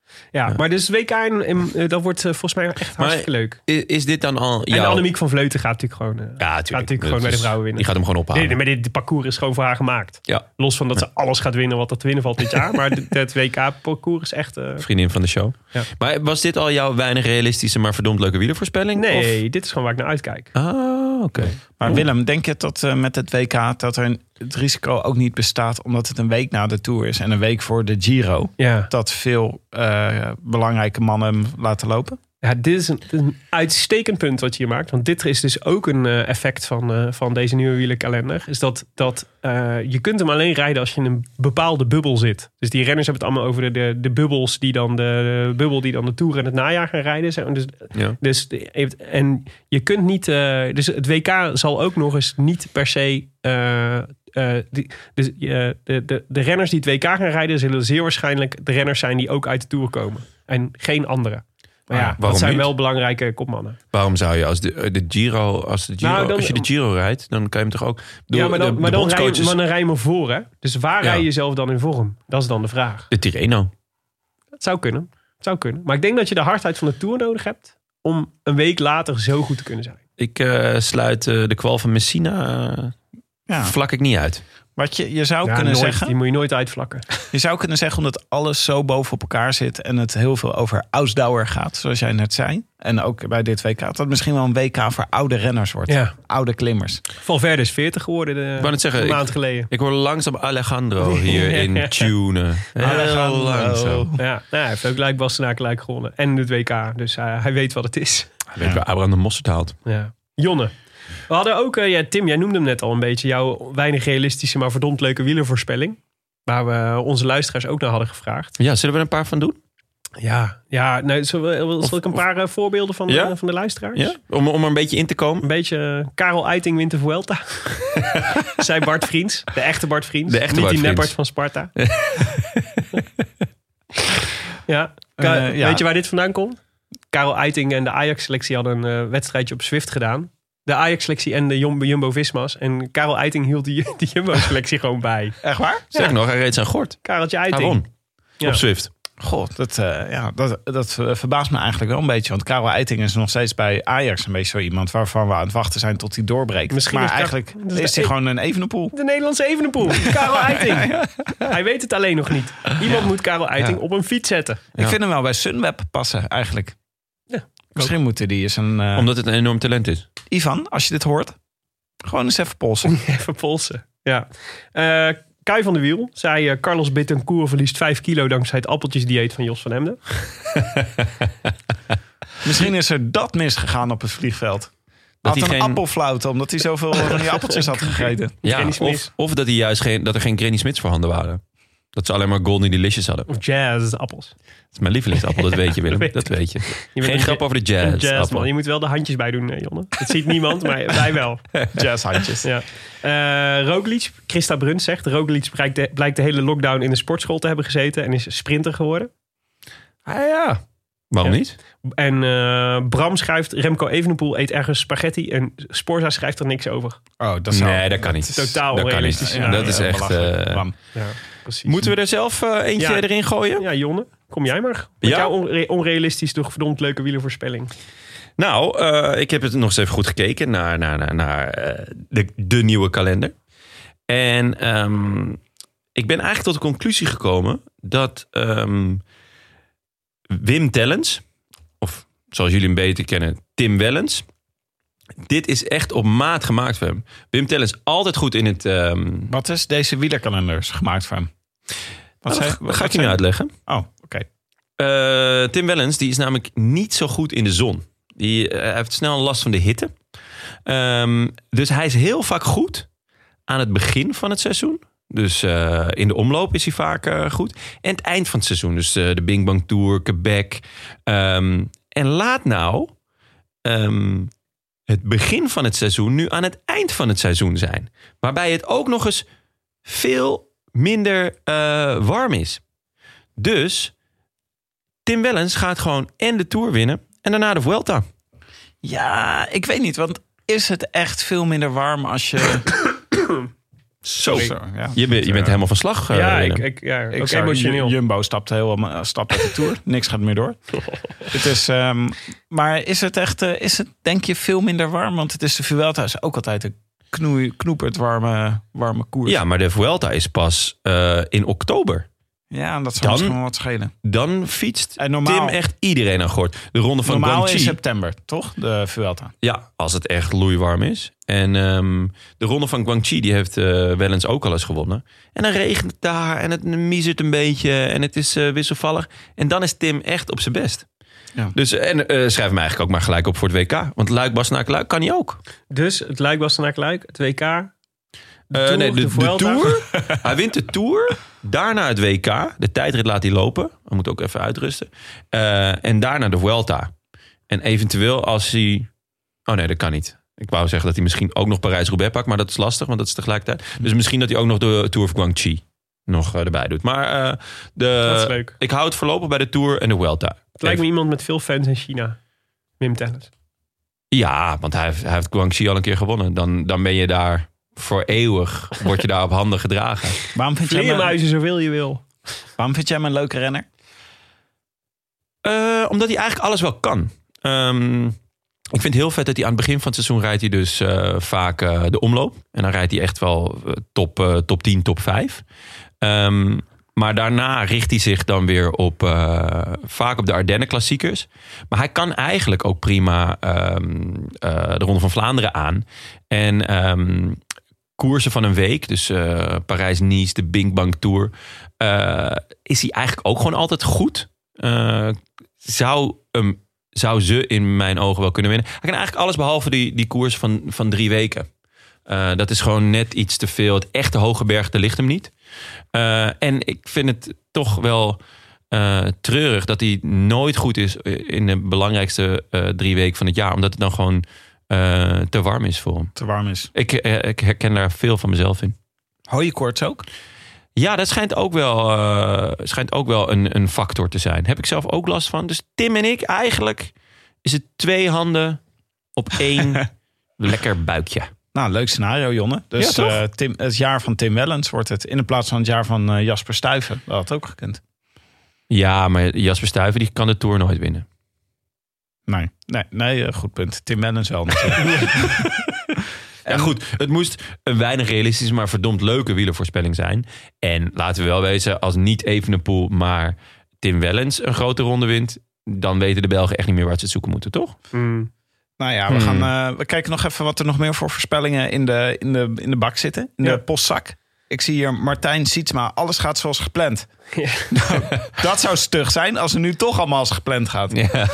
Ja, Ja. maar dus W K, in, in, dat wordt uh, volgens mij echt hartstikke Maar leuk. Is, is dit dan al... En jouw- Annemiek van Vleuten gaat natuurlijk gewoon, uh, Ja, gaat natuurlijk gewoon bij de vrouwen winnen. Die gaat hem gewoon ophalen. Nee, nee, maar dit, dit parcours is gewoon voor haar gemaakt. Ja, Los van dat ze alles gaat winnen wat er te winnen valt dit jaar. Maar dit- het W K-parcours is echt... Uh, vriendin van de show. Ja. Maar was dit al jouw weinig realistische, maar verdomd leuke wielervoorspelling? nee, Of? dit is gewoon waar ik naar uitkijk. Ah, oké. Maar Willem, denk je dat uh, met het W K dat er een, het risico ook niet bestaat, omdat het een week na de Tour is en een week voor de Giro, Ja, dat veel uh, belangrijke mannen hem laten lopen? ja dit, is een, dit is een uitstekend punt wat je hier maakt. Want dit is dus ook een uh, effect van, uh, van deze nieuwe wielerkalender. Is dat, dat uh, je kunt hem alleen rijden als je in een bepaalde bubbel zit. Dus die renners hebben het allemaal over de, de, de bubbels die dan de, de bubbel die dan de Tour en het najaar gaan rijden. Zo, Dus, Ja. dus en je kunt niet. Uh, dus het W K zal ook nog eens niet per se. Uh, uh, die, dus, uh, de, de, de renners die het W K gaan rijden, zullen zeer waarschijnlijk de renners zijn die ook uit de Tour komen. En geen andere. Maar ja, Ah, dat waarom zijn niet? wel belangrijke kopmannen. Waarom zou je als de, de Giro, als, de Giro Nou, dan- als je de Giro rijdt, dan kan je hem toch ook... Bedoel, Ja, maar dan, de, maar de dan, rij je, bondscoaches- maar dan rij je maar voor, hè? Dus waar Ja. rij je jezelf dan in vorm? Dat is dan de vraag. De Tirreno. Het zou kunnen. Het zou kunnen. Maar ik denk dat je de hardheid van de Tour nodig hebt om een week later zo goed te kunnen zijn. Ik uh, sluit uh, de kwal van Messina, uh, Ja. vlak ik niet uit. Wat je, je zou Ja, kunnen nooit, zeggen, die moet je nooit uitvlakken. je zou kunnen zeggen omdat alles zo boven op elkaar zit en het heel veel over Ausdauer gaat, zoals jij net zei. En ook bij dit W K, dat het misschien wel een W K voor oude renners wordt. Ja. Oude klimmers. Valverde is veertig geworden de, wou net zeggen, een ik- maand geleden. Ik hoor langzaam Alejandro hierin tunen. Heel Alejandro. langzaam. Ja, nou, hij heeft ook gelijk Bastenaken gelijk gewonnen. En het W K. Dus uh, hij weet wat het is. Weet je waar Abraham de Mosterd haalt? Ja. Jonne. We hadden ook, uh, ja, Tim, jij noemde hem net al een beetje, jouw weinig realistische, maar verdomd leuke wielervoorspelling. Waar we onze luisteraars ook naar hadden gevraagd. Ja, zullen we er een paar van doen? Ja, ja nou, zullen we, zal ik een paar uh, voorbeelden van, Ja? uh, van de luisteraars? Ja? Om, om er een beetje in te komen. Een beetje uh, Karel Eiting wint de Vuelta. Zij Bart Vriends. De echte Bart Vriends. De echte Niet Bart die Vriends. nepbart van Sparta. ja. Ka- Uh, ja. Weet je waar dit vandaan komt? Karel Eiting en de Ajax-selectie hadden een uh, wedstrijdje op Zwift gedaan. De Ajax-selectie en de Jumbo- Jumbo-Visma's. En Karel Eiting hield die, die Jumbo-selectie gewoon bij. Echt waar? Zeg Ja. nog, hij reed zijn gort. Kareltje Hij Eiting. won. Ja. Op Zwift. God, dat, uh, ja, dat, dat verbaast me eigenlijk wel een beetje. Want Karel Eiting is nog steeds bij Ajax een beetje zo iemand waarvan we aan het wachten zijn tot hij doorbreekt. Misschien maar is Ka- eigenlijk dat is is de hij e- gewoon een Evenepoel. De Nederlandse Evenepoel. Karel Eiting. Hij weet het alleen nog niet. Iemand moet Karel Eiting Ja. op een fiets zetten. Ja. Ik vind hem wel bij Sunweb passen eigenlijk. Ja, Misschien moeten die eens een... Uh, Omdat het een enorm talent is. Ivan, als je dit hoort, gewoon eens even polsen. Even polsen. Ja. Uh, Kai van der Wiel zei... Uh, Carlos Betancourt verliest vijf kilo dankzij het appeltjesdieet van Jos van Hemden. Misschien is er dat misgegaan op het vliegveld. Dat Had hij een geen- appelflauw omdat hij zoveel van die appeltjes had gegeten. Ja, Granny of, Smith. of dat, hij juist geen, dat er geen Granny Smiths voorhanden waren. Dat ze alleen maar Golden Delicious hadden. Of jazz appels. Dat is mijn lievelingsappel, dat weet je Willem. Dat weet Dat weet je. Je bent Geen een grap ja- over de Een jazz. jazz appel. man. Je moet wel de handjes bij doen, eh, Jonne. Dat ziet niemand, maar wij wel. Jazzhandjes. Ja. Uh, Roglic, Christa Bruns zegt... Roglic blijkt de, blijkt de hele lockdown in de sportschool te hebben gezeten... en is sprinter geworden. Ah ja. Waarom Ja. niet? En uh, Bram schrijft... Remco Evenepoel eet ergens spaghetti... en Sporza schrijft er niks over. Oh, dat zou, Nee, dat kan niet. Totaal Dat kan onrealistisch. niet. Ja, dat is ja, echt... belachelijk. eh, Bram. Ja, precies. moeten we er zelf eh, eentje Ja. erin gooien? Ja, Jonne, kom jij maar. Met Ja? jouw onre- onrealistisch, toch verdomd leuke wielervoorspelling. Nou, uh, ik heb het nog eens even goed gekeken naar, naar, naar, naar uh, de, de nieuwe kalender. En um, ik ben eigenlijk tot de conclusie gekomen dat um, Wim Tellens, of zoals jullie hem beter kennen, Tim Wellens, dit is echt op maat gemaakt voor hem. Wim Tellens altijd goed in het... Um, Wat is deze wielerkalenders gemaakt van hem? Wat dat zei- ga, wat ga ik je zei- nu uitleggen. Oh, oké. Uh, Tim Wellens die is namelijk niet zo goed in de zon. Die uh, heeft snel last van de hitte. Um, dus hij is heel vaak goed aan het begin van het seizoen. Dus uh, in de omloop is hij vaak uh, goed. En het eind van het seizoen. Dus uh, de Bing Bang Tour, Quebec. Um, en laat nou um, het begin van het seizoen nu aan het eind van het seizoen zijn. Waarbij het ook nog eens veel minder uh, warm is. Dus Tim Wellens gaat gewoon en de Tour winnen en daarna de Vuelta. Ja, ik weet niet, want is het echt veel minder warm als je Zo, Sorry. ja. je, bent, je bent helemaal van slag. Uh, ja, Willem. ik, ik, ja, Ik ook zou, emotioneel. Jumbo stapt helemaal stapt uit de Tour. Niks gaat meer door. Het is, um, maar is het echt, uh, is het denk je veel minder warm? Want het is de Vuelta is ook altijd een knoei, knoepert warme, warme koers. Ja, maar de Vuelta is pas uh, in oktober. Ja, en dat zou Dan- misschien wel wat schelen. Dan fietst En normaal, Tim echt iedereen aan gort. De ronde van normaal Guangxi. in september, toch? De Vuelta. Ja, als het echt loeiwarm is. En um, de ronde van Guangxi, die heeft uh, Wellens ook al eens gewonnen. En dan regent het daar en het miezert een beetje en het is uh, wisselvallig. En dan is Tim echt op zijn best. Ja. Dus en uh, schrijf hem eigenlijk ook maar gelijk op voor het W K. Want Luik, Bastenaken, Luik kan hij ook. Dus het Luik, Bastenaken, Luik, het W K. De Uh, Tour, nee, de, de, Vuelta. Tour. Hij wint de Tour. Daarna het W K. De tijdrit laat hij lopen. Hij moet ook even uitrusten. Uh, en daarna de Vuelta. En eventueel als hij... Oh nee, dat kan niet. Ik wou zeggen dat hij misschien ook nog Parijs-Roubaix pakt. Maar dat is lastig, want dat is tegelijkertijd. Dus misschien dat hij ook nog de Tour of Guangxi nog uh, erbij doet. Maar uh, de, Dat is leuk. ik hou het voorlopig bij de Tour en de Vuelta. Het lijkt me iemand met veel fans in China. Wim Tellens. Ja, want hij heeft, hij heeft Guangxi al een keer gewonnen. Dan, dan ben je daar voor eeuwig. Word je daar op handen gedragen. Waarom vind, jij hem, Vleermuizen zoveel je wil. waarom vind jij hem een leuke renner? Uh, omdat hij eigenlijk alles wel kan. Um, ik vind het heel vet dat hij aan het begin van het seizoen rijdt hij dus uh, vaak uh, de omloop. En dan rijdt hij echt wel uh, top, uh, top tien, top vijf. Um, maar daarna richt hij zich dan weer op uh, vaak op de Ardennen klassiekers. Maar hij kan eigenlijk ook prima um, uh, de Ronde van Vlaanderen aan. En um, koersen van een week, dus uh, Parijs-Nice, de Bing Bang Tour, uh, is hij eigenlijk ook gewoon altijd goed. Uh, zou, um, zou ze in mijn ogen wel kunnen winnen. Hij kan eigenlijk alles behalve die, die koers van, van drie weken. Uh, dat is gewoon net iets te veel. Het echte hoge bergte ligt hem niet. Uh, en ik vind het toch wel uh, treurig dat hij nooit goed is in de belangrijkste uh, drie weken van het jaar. Omdat het dan gewoon uh, te warm is voor hem. Te warm is. Ik, uh, ik herken daar veel van mezelf in. Hooikoorts ook? Ja, dat schijnt ook wel, uh, schijnt ook wel een, een factor te zijn. Heb ik zelf ook last van. Dus Tim en ik, eigenlijk is het twee handen op één lekker buikje. Nou, leuk scenario, Jonne. Dus Ja, toch? uh, Tim, het jaar van Tim Wellens wordt het in de plaats van het jaar van uh, Jasper Stuyven. Dat had ook gekund. Ja, maar Jasper Stuyven die kan de Tour nooit winnen. Nee, nee, nee uh, goed punt. Tim Wellens wel natuurlijk. Ja goed, het moest een weinig realistisch, maar verdomd leuke wielervoorspelling zijn. En laten we wel wezen, als niet Evenepoel, maar Tim Wellens een grote ronde wint, dan weten de Belgen echt niet meer waar ze het zoeken moeten, toch? Mm. Nou ja, we, Hmm. gaan, uh, we kijken nog even wat er nog meer voor voorspellingen in de, in de, in de bak zitten. In Ja. de postzak. Ik zie hier Martijn Sietsma. Alles gaat zoals gepland. Ja. Nou, dat zou stug zijn als het nu toch allemaal als gepland gaat. Ja.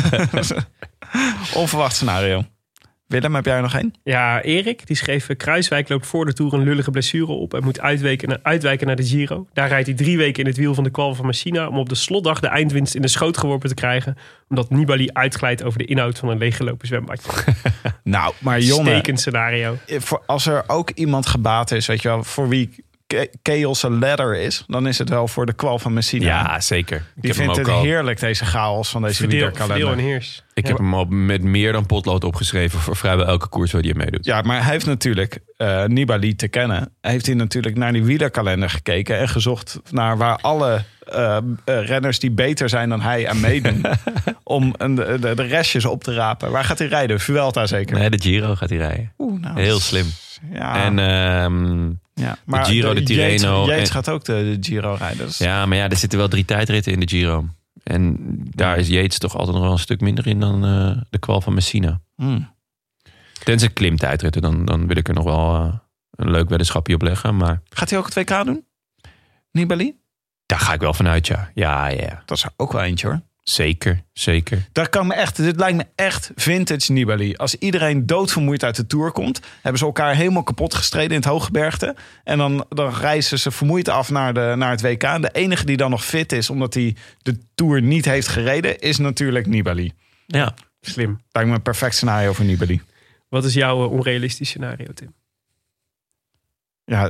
Onverwacht scenario. Willem, heb jij er nog één? Ja, Erik, die schreef... Kruiswijk loopt voor de Tour een lullige blessure op... en moet uitwijken, uitwijken naar de Giro. Daar rijdt hij drie weken in het wiel van de kwal van Messina... om op de slotdag de eindwinst in de schoot geworpen te krijgen... omdat Nibali uitglijdt over de inhoud van een leeggelopen zwembadje. Nou, maar Jonne, Stekend scenario. voor, als er ook iemand gebaat is, weet je wel, voor wie Ke- Chaos een ladder is, dan is het wel voor de kwal van Messina. Ja, zeker. Ik Die heb hem vindt ook het al, heerlijk, deze chaos van deze Verdeel, verdeel en wielerkalender. heers. ik heb hem al met meer dan potlood opgeschreven voor vrijwel elke koers waar hij in meedoet. Ja, maar hij heeft natuurlijk uh, Nibali te kennen. Heeft hij natuurlijk naar die wielerkalender gekeken en gezocht naar waar alle uh, uh, renners die beter zijn dan hij aan meedoen. om een, de, de, de restjes op te rapen. Waar gaat hij rijden? Vuelta zeker? Nee, de Giro gaat hij rijden. Oeh, nou, Heel dat is- slim. Ja, En ehm, ja. Maar Giro, de Tirreno Yates, Yates en- gaat ook de, de Giro rijden. Dus ja, maar ja, er zitten wel drie tijdritten in de Giro. En daar is Yates toch altijd nog wel een stuk minder in dan uh, de kwal van Messina. hmm. Tenzij klimtijdritten, dan, dan wil ik er nog wel uh, een leuk weddenschapje op leggen. Maar Gaat hij ook het W K doen? Nibali? daar ga ik wel vanuit, ja. Ja, ja. Dat is er ook wel eentje hoor. Zeker, zeker. Dat kan me echt, dit lijkt me echt vintage Nibali. Als iedereen doodvermoeid uit de Tour komt, hebben ze elkaar helemaal kapot gestreden in het hooggebergte. En dan, dan reizen ze vermoeid af naar, de, naar het W K. En de enige die dan nog fit is, omdat hij de Tour niet heeft gereden, is natuurlijk Nibali. Ja. Slim. Lijkt me een perfect scenario voor Nibali. Wat is jouw uh, onrealistisch scenario, Tim? Ja,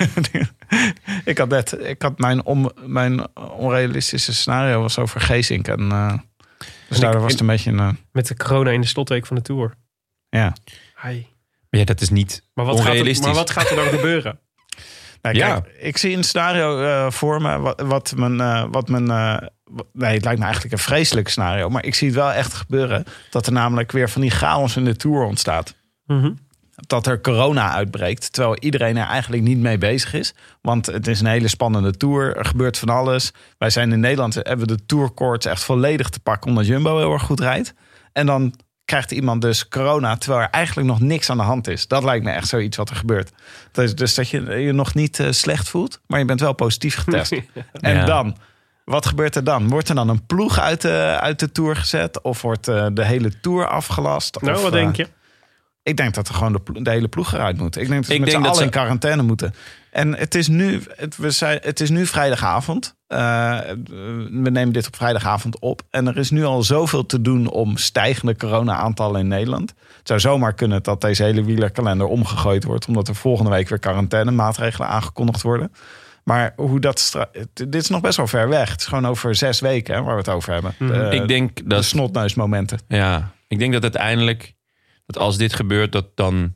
ik had net, ik had mijn, on, mijn onrealistische scenario was over Geesink. En, uh, dus En daar ik- was het een beetje een, uh, Met de corona in de slotweek van de Tour. ja. Hai. Maar ja, dat is niet Maar wat, gaat er, onrealistisch. maar wat gaat er dan gebeuren? Nou, Ja. kijk, ik zie een scenario uh, voor me. Wat, wat mijn... Uh, wat mijn uh, nee, het lijkt me eigenlijk een vreselijk scenario. Maar ik zie het wel echt gebeuren. Dat er namelijk weer van die chaos in de Tour ontstaat. Mm-hmm. Dat er corona uitbreekt. Terwijl iedereen er eigenlijk niet mee bezig is. Want het is een hele spannende Tour. Er gebeurt van alles. Wij zijn in Nederland, hebben we de Tourkoorts echt volledig te pakken. Omdat Jumbo heel erg goed rijdt. En dan krijgt iemand dus corona, terwijl er eigenlijk nog niks aan de hand is. Dat lijkt me echt zoiets wat er gebeurt. Dus, dus dat je je nog niet uh, slecht voelt, maar je bent wel positief getest. En Ja. dan, wat gebeurt er dan? Wordt er dan een ploeg uit de, uit de Tour gezet? Of wordt uh, de hele Tour afgelast? Nou, of, wat uh, denk je? Ik denk dat er gewoon de, plo- de hele ploeg eruit moet. Ik denk dat we Ik met z'n denk dat allen ze- in quarantaine moeten. En het is nu, het, we zijn, het is nu vrijdagavond. Uh, we nemen dit op vrijdagavond op. En er is nu al zoveel te doen om stijgende corona-aantallen in Nederland. Het zou zomaar kunnen dat deze hele wielerkalender omgegooid wordt. Omdat er volgende week weer quarantaine-maatregelen aangekondigd worden. Maar hoe dat stra- dit is nog best wel ver weg. Het is gewoon over zes weken hè, waar we het over hebben. Mhm. De, Ik denk de dat, snotneusmomenten. ja, ik denk dat uiteindelijk, dat als dit gebeurt, dat dan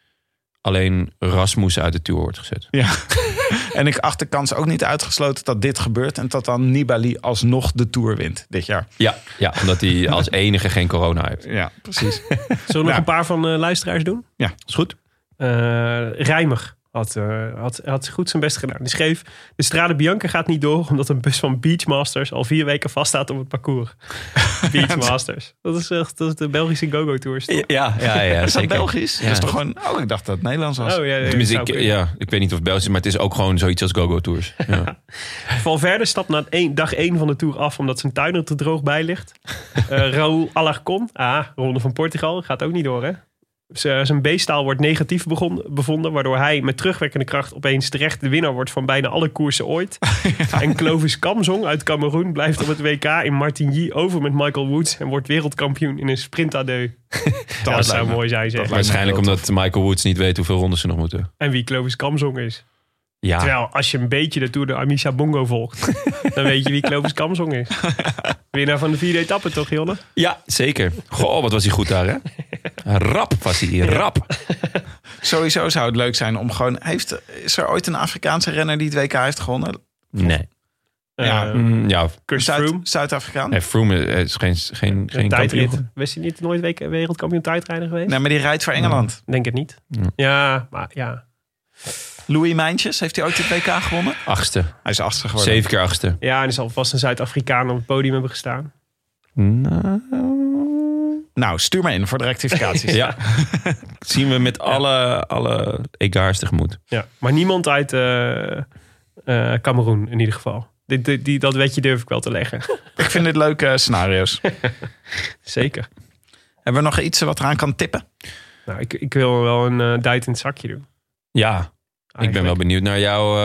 alleen Rasmussen uit de Tour wordt gezet. Ja. En ik acht de kans ook niet uitgesloten dat dit gebeurt. En dat dan Nibali alsnog de Tour wint dit jaar. Ja, ja, omdat hij als enige geen corona heeft. Ja, precies. Zullen we nog Ja. een paar van de luisteraars doen? Is goed? Uh, Rijmer had, uh, had, had goed zijn best gedaan. Die schreef, de Strade Bianca gaat niet door omdat een bus van Beachmasters al vier weken vaststaat op het parcours. Beachmasters. Dat is echt dat is de Belgische Go-Go Tours. toch? Ja, ja, ja. Is dat zeker. Belgisch? Ja. Dat is toch gewoon... Oh, ik dacht dat het Nederlands was. Oh, ja, ja, Tenminste, zou ik, kunnen. ja, ik weet niet of het Belgisch is, maar het is ook gewoon zoiets als Go-Go Tours. Ja. Valverde stapt na één, dag één van de Tour af omdat zijn tuin er te droog bij ligt. Uh, Raúl Alarcón, ah, Ronde van Portugal, gaat ook niet door hè. Z- zijn B-staal wordt negatief begon, bevonden, waardoor hij met terugwerkende kracht opeens terecht de winnaar wordt van bijna alle koersen ooit. Ja. En Clovis Kamzong uit Cameroen blijft op het W K in Martigny over met Michael Woods en wordt wereldkampioen in een sprint à deux. Dat lijkt zou me- mooi zijn, zeg. dat Waarschijnlijk heel omdat Michael Woods niet weet hoeveel rondes ze nog moeten. En wie Clovis Kamzong is. Ja, Terwijl als je een beetje de Tour de Amisa Bongo volgt, dan weet je wie Clovis Kamzong is. Winnaar van de vierde etappe toch, Jonne? ja, zeker. Goh, wat was hij goed daar, hè? Rap was hij, rap. Sowieso zou het leuk zijn om gewoon... Heeft, is er ooit een Afrikaanse renner die het W K heeft gewonnen? Nee. Ja. Uh, Mm, ja, Chris Zuid- Froome. Zuid-Afrikaan? nee, Froome is geen, geen, geen Een tijdrit. kampioen. Was hij niet nooit week- wereldkampioen tijdrijder geweest? Nee, maar die rijdt voor Engeland. Denk het niet. Ja. Ja, maar ja. Louis Mijntjes, heeft hij ooit het W K gewonnen? Achtste. Hij is achtste geworden. Zeven keer achtste. Ja, en er zal vast een Zuid-Afrikaan op het podium hebben gestaan. Nou, Nou, stuur maar in voor de rectificaties. ja. Zien we met alle, alle egaars tegemoet. Ja, maar niemand uit eh eh, Cameroen in ieder geval. Dit, dit, die, dat wetje durf ik wel te leggen. Ik vind dit leuke scenario's. Zeker. Hebben we nog iets wat eraan kan tippen? Nou, ik, ik wil wel een uh, duit in het zakje doen. Ja, ik ben wel benieuwd naar jouw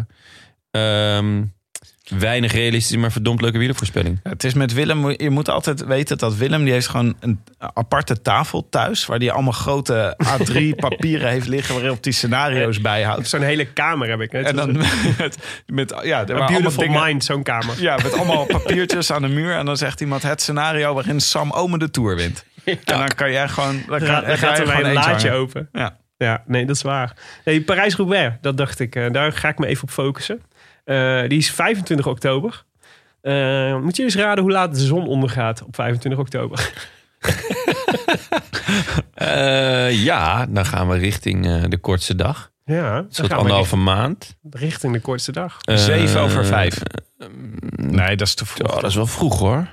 uh, um, weinig realistische, maar verdomd leuke wielervoorspelling. Ja, het is met Willem, je moet altijd weten dat Willem, die heeft gewoon een aparte tafel thuis, waar hij allemaal grote A drie papieren heeft liggen, waarop hij scenario's bijhoudt. Zo'n hele kamer heb ik. Net. En dan met, met ja, er A waren beautiful allemaal dingen, mind, zo'n kamer. ja, met allemaal papiertjes aan de muur. En dan zegt iemand het scenario waarin Sam Omen de Tour wint. En dan kan jij gewoon... Dan, kan, Dan, dan gaat er mij een laadje open. Ja. Ja, nee, dat is waar. Nee, Parijs-Roubaix, dat dacht ik. Uh, daar ga ik me even op focussen. Uh, die is vijfentwintig oktober. Uh, moet je eens raden hoe laat de zon ondergaat op vijfentwintig oktober? uh, ja, dan gaan we richting uh, de kortste dag. Ja, Een soort anderhalve maand. Richting de kortste dag. Uh, Zeven over vijf. Nee, dat is te vroeg. Oh, dat is wel vroeg hoor.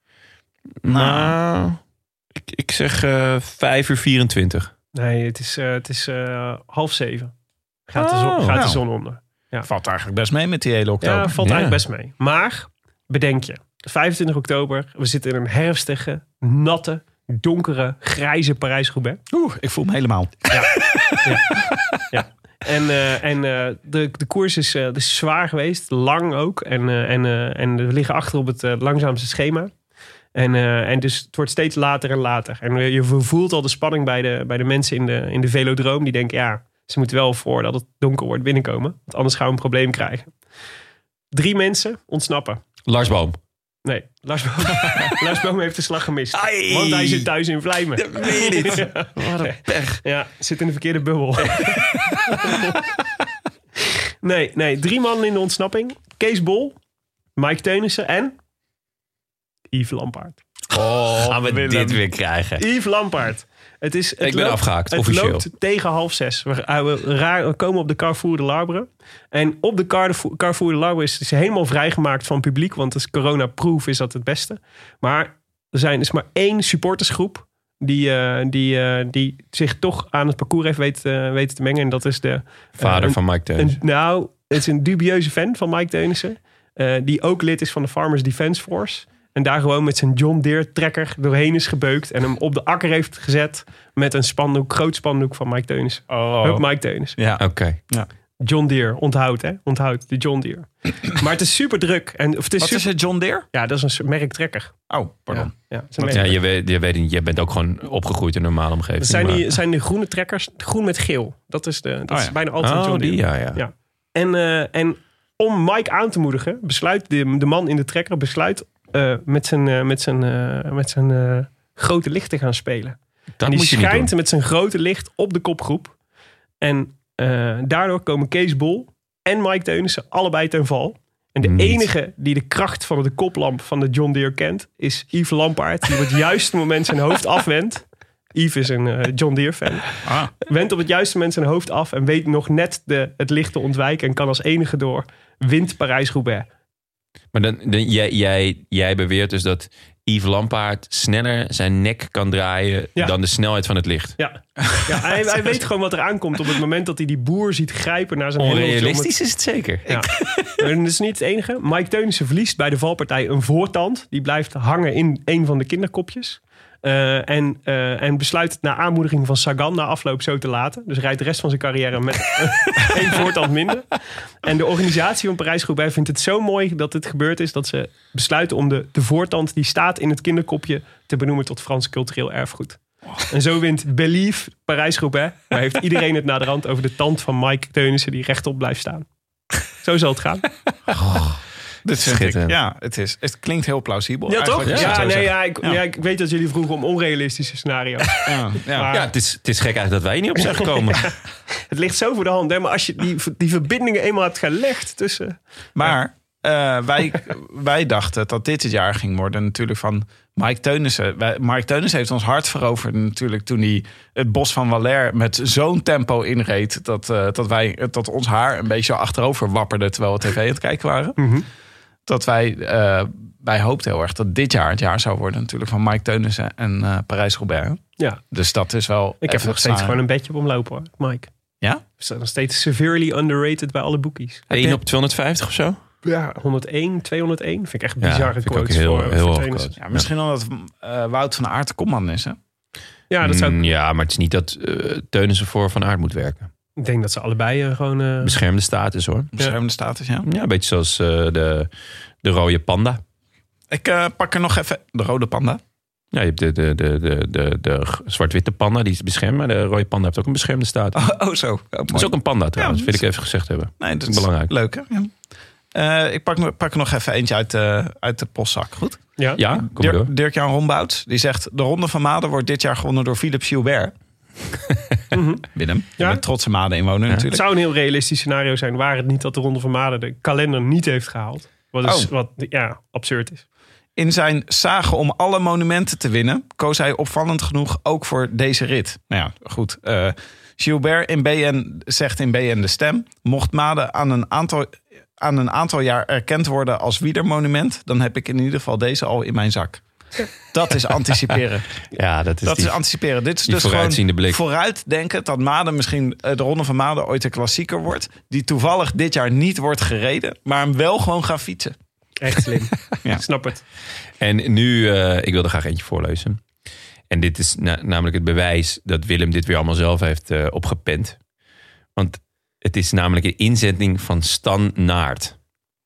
Nou, ik, ik zeg uh, vijf uur vierentwintig. Nee, het is, uh, het is uh, half zeven. Gaat, de, zon, Oh, gaat nou. de zon onder. Ja. Valt eigenlijk best mee met die hele oktober. Ja, valt Ja. eigenlijk best mee. Maar, bedenk je. vijfentwintig oktober, we zitten in een herfstige, natte, donkere, grijze Parijs-Roubaix. Oeh, ik voel me helemaal. Ja. ja. ja. En, uh, en uh, de, de koers is, uh, is zwaar geweest, lang ook. En, uh, en, uh, en we liggen achter op het uh, langzaamste schema. En, uh, en dus het wordt steeds later en later. En uh, je voelt al de spanning bij de, bij de mensen in de, in de velodroom. Die denken, ja, ze moeten wel voordat het donker wordt binnenkomen. Want anders gaan we een probleem krijgen. Drie mensen ontsnappen. Lars Boom. Nee, Lars Boom, Lars Boom heeft de slag gemist. Ai. Want hij zit thuis in Vlijmen. Dat meen je niet. Ja. Wat een pech. Ja, zit in de verkeerde bubbel. Nee, nee, drie mannen in de ontsnapping. Kees Bol, Mike Teunissen en Yves Lampaert. Oh, gaan we Willem. dit weer krijgen? Yves Lampaert. Het is, het Ik ben loopt, afgehaakt, het officieel. loopt tegen half zes. We, we, ra- we komen op de Carrefour de Larbre. En op de Carrefour, Carrefour de Larbre is het helemaal vrijgemaakt van publiek. Want als corona-proof is dat het beste. Maar er zijn dus maar één supportersgroep die, uh, die, uh, die zich toch aan het parcours heeft weten, uh, weten te mengen. En dat is de... Vader uh, een, van Mike Teunissen. een, Nou, het is een dubieuze fan van Mike Teunissen. Uh, die ook lid is van de Farmers Defence Force. En daar gewoon met zijn John Deere trekker doorheen is gebeukt. En hem op de akker heeft gezet met een spandoek, groot spandoek van Mike Teunissen. Oh. Hup, Mike Teunissen. Ja. Oké. Okay. Ja. John Deere, onthoud hè. Onthoud, de John Deere. Maar het is super druk. En, of het is Wat super... is het, John Deere? Ja, dat is een merk trekker. Oh, pardon. Ja, ja, het is een Ja, merk. je weet, je weet niet, je bent ook gewoon opgegroeid in een normale omgeving. Dat zijn maar- die, zijn die groene trekkers, groen met geel. Dat is, de, dat Oh, is ja. bijna altijd een Oh, John Deere. die, ja, ja. Ja. En, uh, en om Mike aan te moedigen, besluit de, de man in de trekker besluit uh, met zijn, uh, met zijn, uh, met zijn uh, grote licht te gaan spelen. Dat en die moet je niet schijnt doen. met zijn grote licht op de kopgroep. En uh, daardoor komen Kees Bol en Mike Teunissen allebei ten val. En de Niet. enige die de kracht van de koplamp van de John Deere kent, is Yves Lampaert. Die op het juiste moment zijn hoofd afwendt. Yves is een uh, John Deere fan. Ah. Wendt op het juiste moment zijn hoofd af en weet nog net de, het licht te ontwijken. En kan als enige door. Wint Parijs-Roubaix. Maar dan, dan, jij, jij, jij beweert dus dat Yves Lampaert sneller zijn nek kan draaien Ja. dan de snelheid van het licht. Ja, ja hij, hij weet gewoon wat er aankomt op het moment dat hij die boer ziet grijpen naar zijn hendeltje om het- Onrealistisch is het zeker. Ja. En dat is niet het enige. Mike Teunissen verliest bij de valpartij een voortand. Die blijft hangen in een van de kinderkopjes. Uh, en, uh, en besluit het na aanmoediging van Sagan na afloop zo te laten. Dus rijdt de rest van zijn carrière met uh, één voortand minder. En de organisatie van Parijs-Roubaix vindt het zo mooi dat dit gebeurd is, dat ze besluiten om de, de voortand die staat in het kinderkopje te benoemen tot Frans cultureel erfgoed. En zo wint Believe Parijs-Roubaix. Maar heeft iedereen het naderhand over de tand van Mike Teunissen die rechtop blijft staan. Zo zal het gaan. Dit vind ik, Schitterend. ja, het, is, het klinkt heel plausibel. Ja, toch? eigenlijk, Ja, als je het zo nee, zegt. ja, ik, Ja. ja, ik weet dat jullie vroegen om onrealistische scenario's. Ja, ja. Maar- Ja, het is, het is gek eigenlijk dat wij hier niet op zijn gekomen. Het ligt zo voor de hand. Hè? Maar als je die, die verbindingen eenmaal hebt gelegd tussen... Maar uh, wij, wij dachten dat dit het jaar ging worden natuurlijk van Mike Teunissen. Wij, Mike Teunissen heeft ons hart veroverd natuurlijk toen hij het bos van Valais met zo'n tempo inreed dat, uh, dat, wij, dat ons haar een beetje achterover wapperde terwijl we tv aan het kijken waren. Mm-hmm. Dat wij, uh, wij hoopten heel erg dat dit jaar het jaar zou worden natuurlijk van Mike Teunissen en uh, Parijs-Roubaix. Ja, Dus dat is wel... ik heb even nog steeds staan. gewoon een bedje op omlopen hoor, Mike. Ja? We staan nog steeds severely underrated bij alle boekies. één op tweehonderdvijftig of zo? Ja, honderdéén, tweehonderdéén. Vind ik echt Ja, bizarre vind ik ook quotes heel- voor, heel voor hoog trainers. quote. Ja, misschien omdat uh, Wout van Aert de kopman is, hè? Ja, dat zou ik, Mm, ja, maar het is niet dat uh, Teunissen voor Van Aert moet werken. ik denk dat ze allebei uh, gewoon... Uh, Beschermde status hoor. Beschermde status, ja. Ja, een beetje zoals uh, de, de rode panda. Ik uh, pak er nog even de rode panda. Ja, je hebt de, de, de, de, de, de zwart-witte panda, die is beschermd. Maar de rode panda heeft ook een beschermde status. Oh, oh zo. Oh, Dat is ook een panda trouwens, Ja, wil dat ik even gezegd hebben. Nee, dat is is belangrijk. Leuk, hè? Ja. Uh, ik pak, pak er nog even eentje uit de, uit de postzak. Goed? ja. Ja, kom maar Dirk, door. Dirk-Jan Rombouts, die zegt... De Ronde van Maden wordt dit jaar gewonnen door Philippe Gilbert. Mhm. Willem, je Ja. bent trotse Maden-inwoner Het natuurlijk. zou een heel realistisch scenario zijn, waar het niet dat de Ronde van Maden de kalender niet heeft gehaald. Wat, is, Oh. wat ja, absurd is. In zijn zagen om alle monumenten te winnen... koos hij opvallend genoeg ook voor deze rit. Nou ja, goed. Uh, Gilbert in B N zegt in B N De Stem... mocht Maden aan een aantal... aan een aantal jaar erkend worden als wielermonument... dan heb ik in ieder geval deze al in mijn zak. Dat is anticiperen. Ja, dat is Dat die, is anticiperen. Dit is die dus gewoon vooruitziende blik. vooruitdenken dat Maden misschien de Ronde van Maden ooit een klassieker wordt... die toevallig dit jaar niet wordt gereden... maar hem wel gewoon gaan fietsen. Echt slim. Ja. Ik snap het. En nu, uh, ik wil er graag eentje voorlezen. En dit is na, namelijk het bewijs dat Willem dit weer allemaal zelf heeft uh, opgepend. Want het is namelijk een inzending van Stan Naert. Het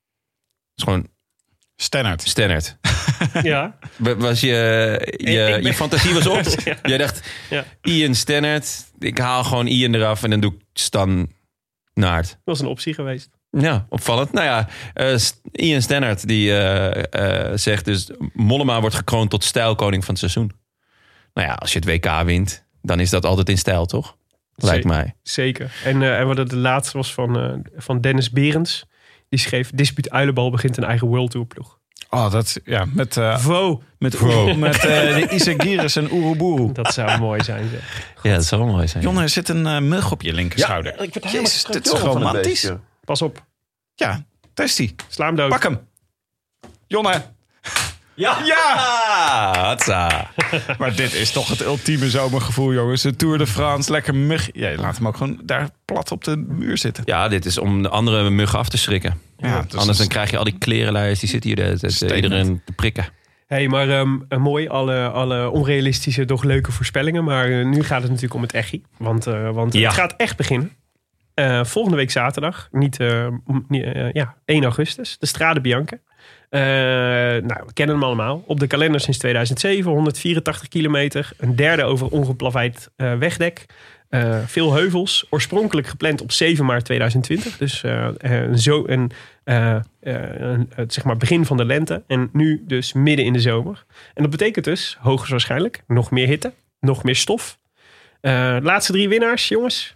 is gewoon Stennert. Stennert. Ja. Was je, je, Ik ben- je fantasie was op? Ja. Jij dacht, Ja. Ian Stennert. Ik haal gewoon Ian eraf en dan doe ik Stan Naert. Dat was een optie geweest. Ja, opvallend. Nou ja, uh, Ian Stannard die uh, uh, zegt dus... Mollema wordt gekroond tot stijlkoning van het seizoen. Nou ja, als je het W K wint, dan is dat altijd in stijl, toch? lijkt Zee- mij. Zeker. En, uh, en wat het de laatste was van, uh, van Dennis Berends. Die schreef, Dispuut Uilenbal begint een eigen World Tour ploeg. Oh, dat, ja, met, uh, Vo. met, Vo. met uh, de Isagiris en Uruburu. Dat zou mooi zijn, zeg. Ja, dat zou wel mooi zijn. Jonne, er zit een uh, mug op je linkerschouder. ik word Jezus, dit is romantisch. Pas op. Ja, daar is die. Sla hem dood. Pak hem. Jonne. Ja! Ja! Hatsa. Maar dit is toch het ultieme zomergevoel, jongens. De Tour de France, lekker mug. Ja, laat hem ook gewoon daar plat op de muur zitten. Ja, dit is om de andere muggen af te schrikken. Ja, dus Anders dan is- krijg je al die klerenlijst. Die zitten hier de, de, de, Statement. iedereen te prikken. Hé, hey, maar um, mooi, alle, alle onrealistische, doch leuke voorspellingen. Maar uh, nu gaat het natuurlijk om het echi. Want, uh, want Ja. het gaat echt beginnen. Uh, volgende week zaterdag, niet, uh, niet, uh, ja, één augustus, de Strade Bianca. Uh, nou, we kennen hem allemaal. Op de kalender sinds tweeduizend zeven, honderdvierentachtig kilometer. Een derde over ongeplaveid uh, wegdek. Uh, veel heuvels. Oorspronkelijk gepland op zeven maart tweeduizend twintig. Dus uh, uh, zo een, uh, uh, een, uh, zeg maar begin van de lente. En nu dus midden in de zomer. En dat betekent dus, hoogstwaarschijnlijk, nog meer hitte. Nog meer stof. Uh, laatste drie winnaars, jongens.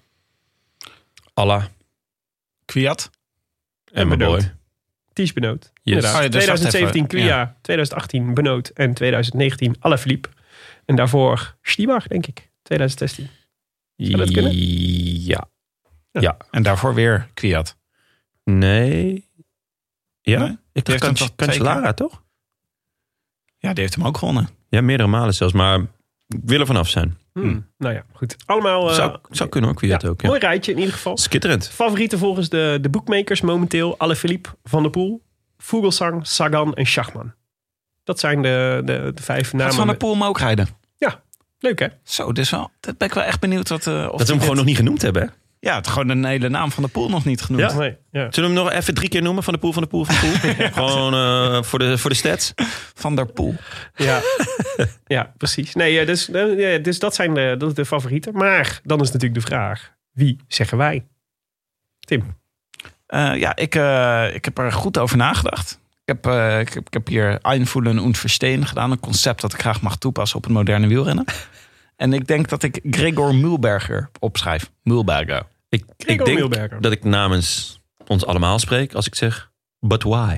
Allah Kwiat. en mijn Benoot. boy. Ties Benoot. Yes. Inderdaad. Oh ja, dus wacht tweeduizend zeventien even, Quia, ja. tweeduizend achttien Benoot en tweeduizend negentien Alaphilippe. En daarvoor Stibar, denk ik. tweeduizend zestien. Zou dat kunnen? Ja. En daarvoor weer Kwiat. Nee. Ja? Nee? Ik heeft dacht hem Can- toch twee Cancellara, toch? Ja, die heeft hem ook gewonnen. Ja, meerdere malen zelfs. Maar ik wil er vanaf zijn. Hmm. Nou ja, goed. Allemaal... uh, Zou, zou kunnen hoor, Kwiat ja, ook. Ja. Mooi rijtje in ieder geval. Skitterend. Favorieten volgens de, de bookmakers momenteel. Alaphilippe, Van der Poel, Vogelsang, Sagan en Schachman. Dat zijn de, de, de vijf Gaat namen. Van der Poel hem ook rijden? Leuk hè? Zo, dus wel, dat ben ik wel echt benieuwd. Wat, uh, of Dat we die hem gewoon dit- nog niet genoemd hebben. Hè? Ja, het gewoon een hele naam van de Poel nog niet genoemd. Ja. Nee, ja. Zullen we hem nog even drie keer noemen? Van de Poel, van de Poel, van de Poel. Gewoon uh, voor, de, voor de stats. Van der Poel. Ja, ja precies. Nee, ja, dus, ja, dus dat zijn de, dat is de favorieten. Maar dan is natuurlijk de vraag, wie zeggen wij? Tim. Uh, ja, ik, uh, ik heb er goed over nagedacht. Ik heb, uh, ik heb, ik heb hier Einvoelen und Verstehen gedaan. Een concept dat ik graag mag toepassen op het moderne wielrennen. En ik denk dat ik Gregor Mühlberger opschrijf. Mühlberger. Ik, ik Gregor denk Mühlberger. dat ik namens ons allemaal spreek als ik zeg, but why?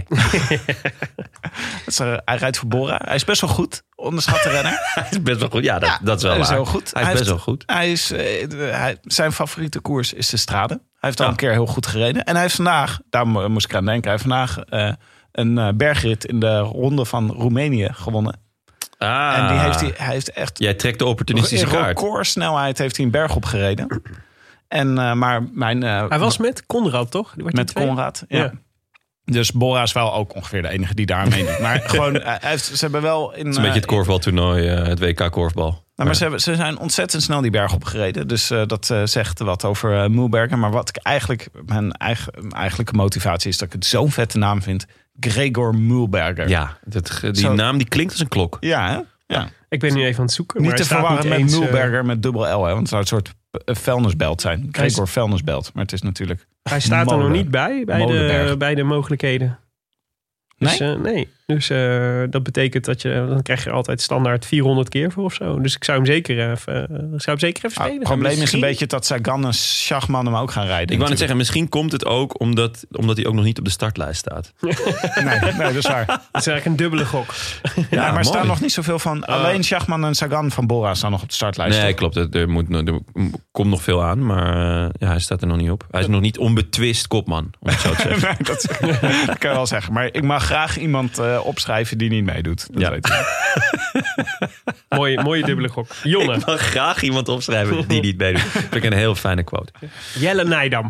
Dat is, uh, hij rijdt voor Bora. Hij is best wel goed. Onderschatte renner. Hij is best wel goed. Ja, dat, Ja, dat is wel hij is waar. heel goed. Hij is Hij best heeft- wel goed. Hij is, uh, de- hij, zijn favoriete koers is de Strade. Hij heeft al Ja. een keer heel goed gereden. En hij heeft vandaag, daar mo- moest ik aan denken, hij heeft vandaag uh, een uh, bergrit in de ronde van Roemenië gewonnen. Ah, En die heeft hij, hij heeft echt jij trekt de opportunistische in kaart. recordsnelheid heeft hij een berg opgereden. En, uh, maar mijn, uh, Hij was met Conrad, toch? Die wordt met die tweede. Conrad. Ja. Ja. Dus Bora is wel ook ongeveer de enige die daar meedoet. Maar gewoon, uh, hij heeft, ze hebben wel in. Het is een beetje het korfbaltoernooi, uh, het W K korfbal. Nou, maar ze, hebben, ze zijn ontzettend snel die berg opgereden. Dus uh, dat uh, zegt wat over uh, Mühlberger. Maar wat ik eigenlijk, mijn eigen, mijn eigenlijke motivatie is dat ik het zo'n vette naam vind. Gregor Mühlberger. Ja, dat, die Zo- naam die klinkt als een klok. Ja, hè? Ja. Ik ben nu even aan het zoeken. Niet maar te hij staat verwarren met eens, uh, Mühlberger met dubbel L. Hè? Want het zou een soort uh, vuilnisbelt zijn. Hij is- Gregor vuilnisbelt. Maar het is natuurlijk... hij staat er nog Molen. niet bij, bij de, Molenberg. bij de mogelijkheden. Dus, Nee? uh, nee. Dus uh, dat betekent dat je, dan krijg je altijd standaard vierhonderd keer voor of zo. Dus ik zou hem zeker even, uh, zou hem zeker even Ah, steden. het probleem is Misschien- een beetje dat Sagan en Schachman hem ook gaan rijden. Ik wou net natuurlijk. zeggen, misschien komt het ook omdat, omdat hij ook nog niet op de startlijst staat. Nee, nee, dat is waar. Dat is eigenlijk een dubbele gok. Ja, maar er mooi. staan nog niet zoveel van. Alleen Schachman en Sagan van Bora staan nog op de startlijst. Nee, toch? klopt. Er, er, moet, er komt nog veel aan, maar uh, ja, hij staat er nog niet op. Hij is nog niet onbetwist kopman, om het zo te zeggen. Nee, dat, dat kan je wel zeggen. Maar ik mag graag iemand uh, opschrijven die niet meedoet. Dat Ja. weet ik. mooie, mooie dubbele gok. Jonne, Ik mag graag iemand opschrijven die niet meedoet. Vind ik een heel fijne quote. Jelle Nijdam.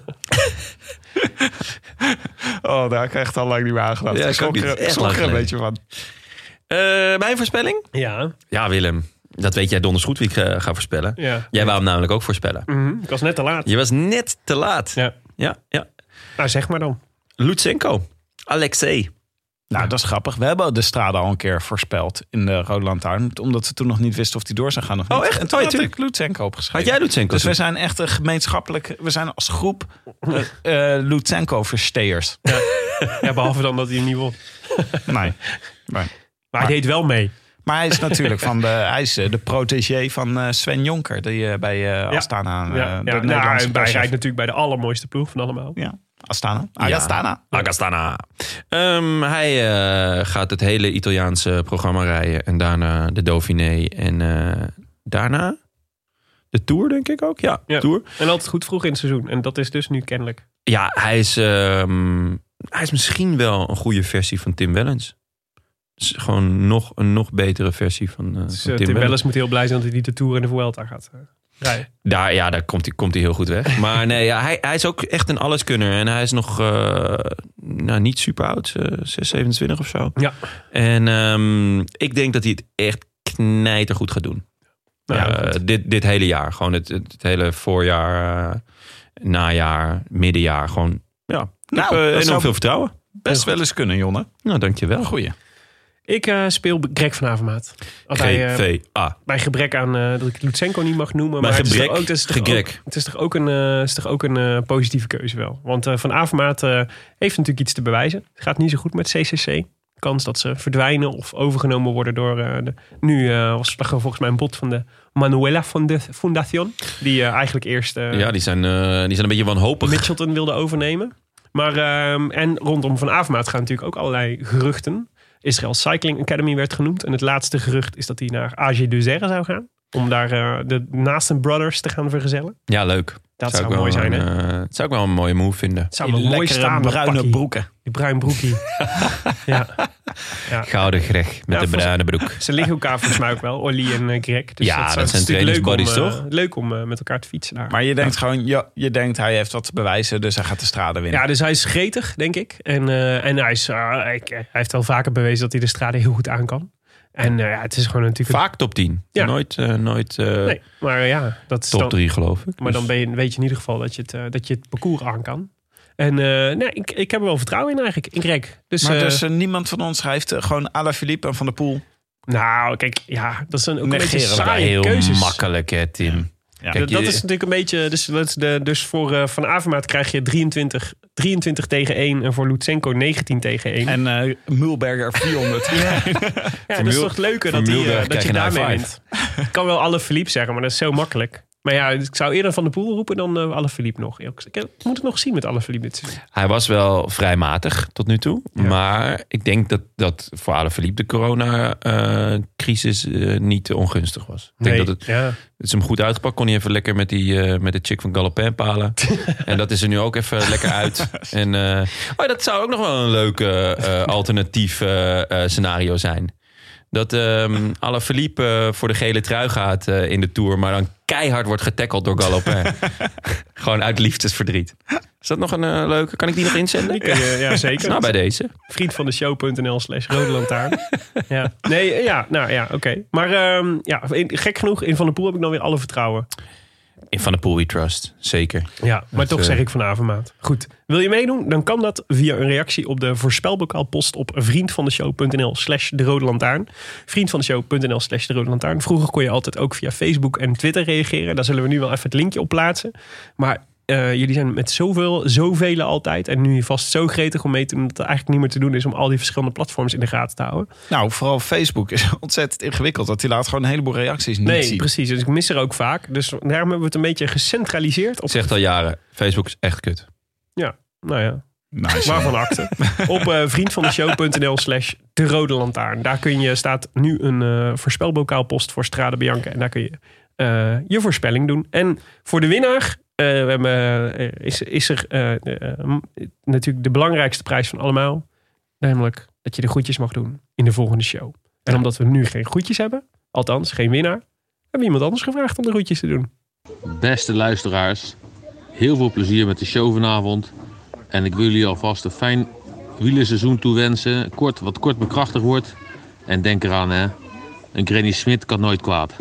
Oh, daar heb ik echt al lang niet meer aangedacht. Ja, ik ik schrok ook niet. er, ik Echt schrok lang er een geleden. beetje van. Uh, mijn voorspelling? Ja, Ja, Willem. Dat weet jij donders goed wie ik uh, ga voorspellen. ja. Jij wou hem namelijk ook voorspellen. Mhm, ik was net te laat. Je was net te laat. Ja. Ja, ja. Nou, zeg maar dan. Lutsenko. Alexei. Nou, dat is grappig. We hebben de Strade al een keer voorspeld in de Rode Lantaarn. Omdat we toen nog niet wisten of die door zou gaan of niet. Oh, echt? En toen Oh, ja, had tuurlijk. ik Lutsenko opgeschreven. Had jij Lutsenko? Dus we toen? zijn echt een gemeenschappelijk... We zijn als groep uh, uh, Lutsenko-versteers. Ja, behalve dan dat hij hem niet won. Nee. nee. Maar hij deed wel mee. Maar hij is natuurlijk van de, hij is de protégé van uh, Sven Jonker. Die uh, bij uh, Astana. Uh, ja, de ja. Nederlandse Nou, hij rijdt natuurlijk bij de allermooiste ploeg van allemaal. Ja, Astana. Ja. Astana. Agastana. Um, hij uh, gaat het hele Italiaanse programma rijden. En daarna de Dauphiné. En uh, daarna de Tour, denk ik ook. Ja, ja. Tour. En altijd goed vroeg in het seizoen. En dat is dus nu kennelijk. Ja, hij is, um, hij is misschien wel een goede versie van Tim Wellens. Dus gewoon nog, een nog betere versie van, uh, Dus, van uh, Tim, Tim Wellens. Wellens moet heel blij zijn dat hij niet de Tour en de Vuelta gaat uh, rijden. Daar, ja, daar komt hij, komt hij heel goed weg. Maar nee, ja, hij, hij is ook echt een alleskunner. En hij is nog uh, nou, niet super oud. Uh, zes, zevenentwintig of zo. Ja. En um, ik denk dat hij het echt knijtergoed gaat doen. Nou, ja, uh, dit, dit hele jaar. Gewoon het, het hele voorjaar, uh, najaar, middenjaar. Gewoon, ja. Ik Nou, heb uh, dat enorm zou veel vertrouwen. Best wel eens kunnen, Jonne. Nou, dankjewel. Goeie. Ik uh, speel Greg van Avermaat. Als hij, uh, G V A. bij gebrek aan uh, dat ik Lutsenko niet mag noemen. Bij Maar gebrek, het is toch ook, het is toch gegrek. ook, het is toch ook een, uh, is toch ook een uh, positieve keuze wel. Want uh, Van Avermaat uh, heeft natuurlijk iets te bewijzen. Het gaat niet zo goed met C C C. Kans dat ze verdwijnen of overgenomen worden door... Uh, de, nu uh, was er volgens mij een bod van de Manuela Fundación. Die uh, eigenlijk eerst uh, Ja, die zijn, uh, die zijn een beetje wanhopig. Mitchelton wilde overnemen. Maar, uh, en rondom Van Avermaat gaan natuurlijk ook allerlei geruchten. Israel Cycling Academy werd genoemd. En het laatste gerucht is dat hij naar A G deux R zou gaan. Om daar uh, de Naasten Brothers te gaan vergezellen. Ja, leuk. Dat zou, ik mooi wel zijn, een, hè? uh, dat zou ik wel een mooie move vinden. Het zou wel mooi staan, dat bruine pakkie. broeken. Die bruin broekie. ja. ja. Gouden Greg met Ja, de bruine broek. Ze liggen elkaar volgens mij ook wel, Olly en uh, Greg. Dus Ja, het, dat het zijn is natuurlijk trainingsbuddies, leuk om, uh, toch? leuk om uh, met elkaar te fietsen daar. Maar je denkt gewoon, ja, je denkt hij heeft wat te bewijzen, dus hij gaat de strade winnen. Ja, dus hij is gretig, denk ik. En, uh, en hij, is, uh, ik, hij heeft wel vaker bewezen dat hij de strade heel goed aan kan. En uh, ja, het is gewoon natuurlijk... Vaak top tien. Ja. Nooit, uh, nooit uh, Nee, maar ja, dat is top dan, drie geloof ik. Maar Dus- dan ben je, weet je in ieder geval dat je het, uh, dat je het parcours aan kan. En uh, nee, ik, ik heb er wel vertrouwen in eigenlijk, in Greg. Dus, maar uh, dus uh, niemand van ons schrijft uh, gewoon Alaphilippe en Van der Poel. nou, kijk, ja, dat zijn ook een Negeren beetje wij saaie heel keuzes. makkelijk, hè, Tim. Ja. Kijk, Dat, dat je- is natuurlijk een beetje... Dus, dat is de, dus voor uh, Van Avermaat krijg je drieëntwintig, drieëntwintig tegen één... en voor Lutsenko negentien tegen één. En uh, Mulberger vierhonderd. ja, dat is Mul- toch leuker voor dat, die, uh, Mulberg dat krijg je je een daarmee high wint. Ik kan wel Alaphilippe zeggen, maar dat is zo makkelijk. Maar ja, ik zou eerder Van der Poel roepen dan uh, Alaphilippe nog. Ik ik moet het nog zien met Alaphilippe dit seizoen. Hij was wel vrij matig tot nu toe. Ja. Maar ik denk dat, dat voor Alaphilippe de corona-crisis uh, niet ongunstig was. Ik denk dat het, ja. het is hem goed uitgepakt. Kon hij even lekker met, die, uh, met de chick van Galopin palen. En dat is er nu ook even lekker uit. En, uh, oh, dat zou ook nog wel een leuk uh, uh, alternatief uh, uh, scenario zijn. Dat um, Alaphilippe uh, voor de gele trui gaat uh, in de Tour... maar dan keihard wordt getackeld door Galopin. Gewoon uit liefdesverdriet. Is dat nog een uh, leuke? Kan ik die nog inzenden? Die kun je, ja, zeker. Nou, bij deze. Vriend van de show.nl slash rode lantaarn. ja. Nee, ja, nou ja, oké. Okay. Maar um, ja, in, gek genoeg, in Van der Poel heb ik dan weer alle vertrouwen. In Van der Poel we trust, zeker. Ja, maar Dat, toch uh, zeg ik Van Avermaat. Goed, wil je meedoen? Dan kan dat via een reactie op de voorspelbokaalpost op vriendvandeshow.nl slash de rode lantaarn. Vriendvandeshow.nl slash de rode lantaarn. Vroeger kon je altijd ook via Facebook en Twitter reageren. Daar zullen we nu wel even het linkje op plaatsen. Maar uh, jullie zijn met zoveel, zoveel altijd. En nu vast zo gretig om mee te doen dat het eigenlijk niet meer te doen is om al die verschillende platforms in de gaten te houden. Nou, vooral Facebook is ontzettend ingewikkeld. Dat die laat gewoon een heleboel reacties niet Nee, zien. precies. Dus ik mis er ook vaak. Dus daarom hebben we het een beetje gecentraliseerd. Op, Ik zeg het al jaren, Facebook is echt kut. ja, nou ja. Nice. Waarvan akte. Op uh, vriendvandeshow.nl slash de rode lantaarn. Daar kun je, staat nu een uh, voorspelbokaalpost voor Strade Bianca. En daar kun je uh, je voorspelling doen. En voor de winnaar uh, we hebben, uh, is, is er uh, uh, natuurlijk de belangrijkste prijs van allemaal. Namelijk dat je de groetjes mag doen in de volgende show. En omdat we nu geen groetjes hebben, althans geen winnaar, hebben we iemand anders gevraagd om de groetjes te doen. Beste luisteraars, heel veel plezier met de show vanavond. En ik wil jullie alvast een fijn wielerseizoen toewensen. Kort, wat kort bekrachtigd wordt. En denk eraan, hè. Een Granny Smit kan nooit kwaad.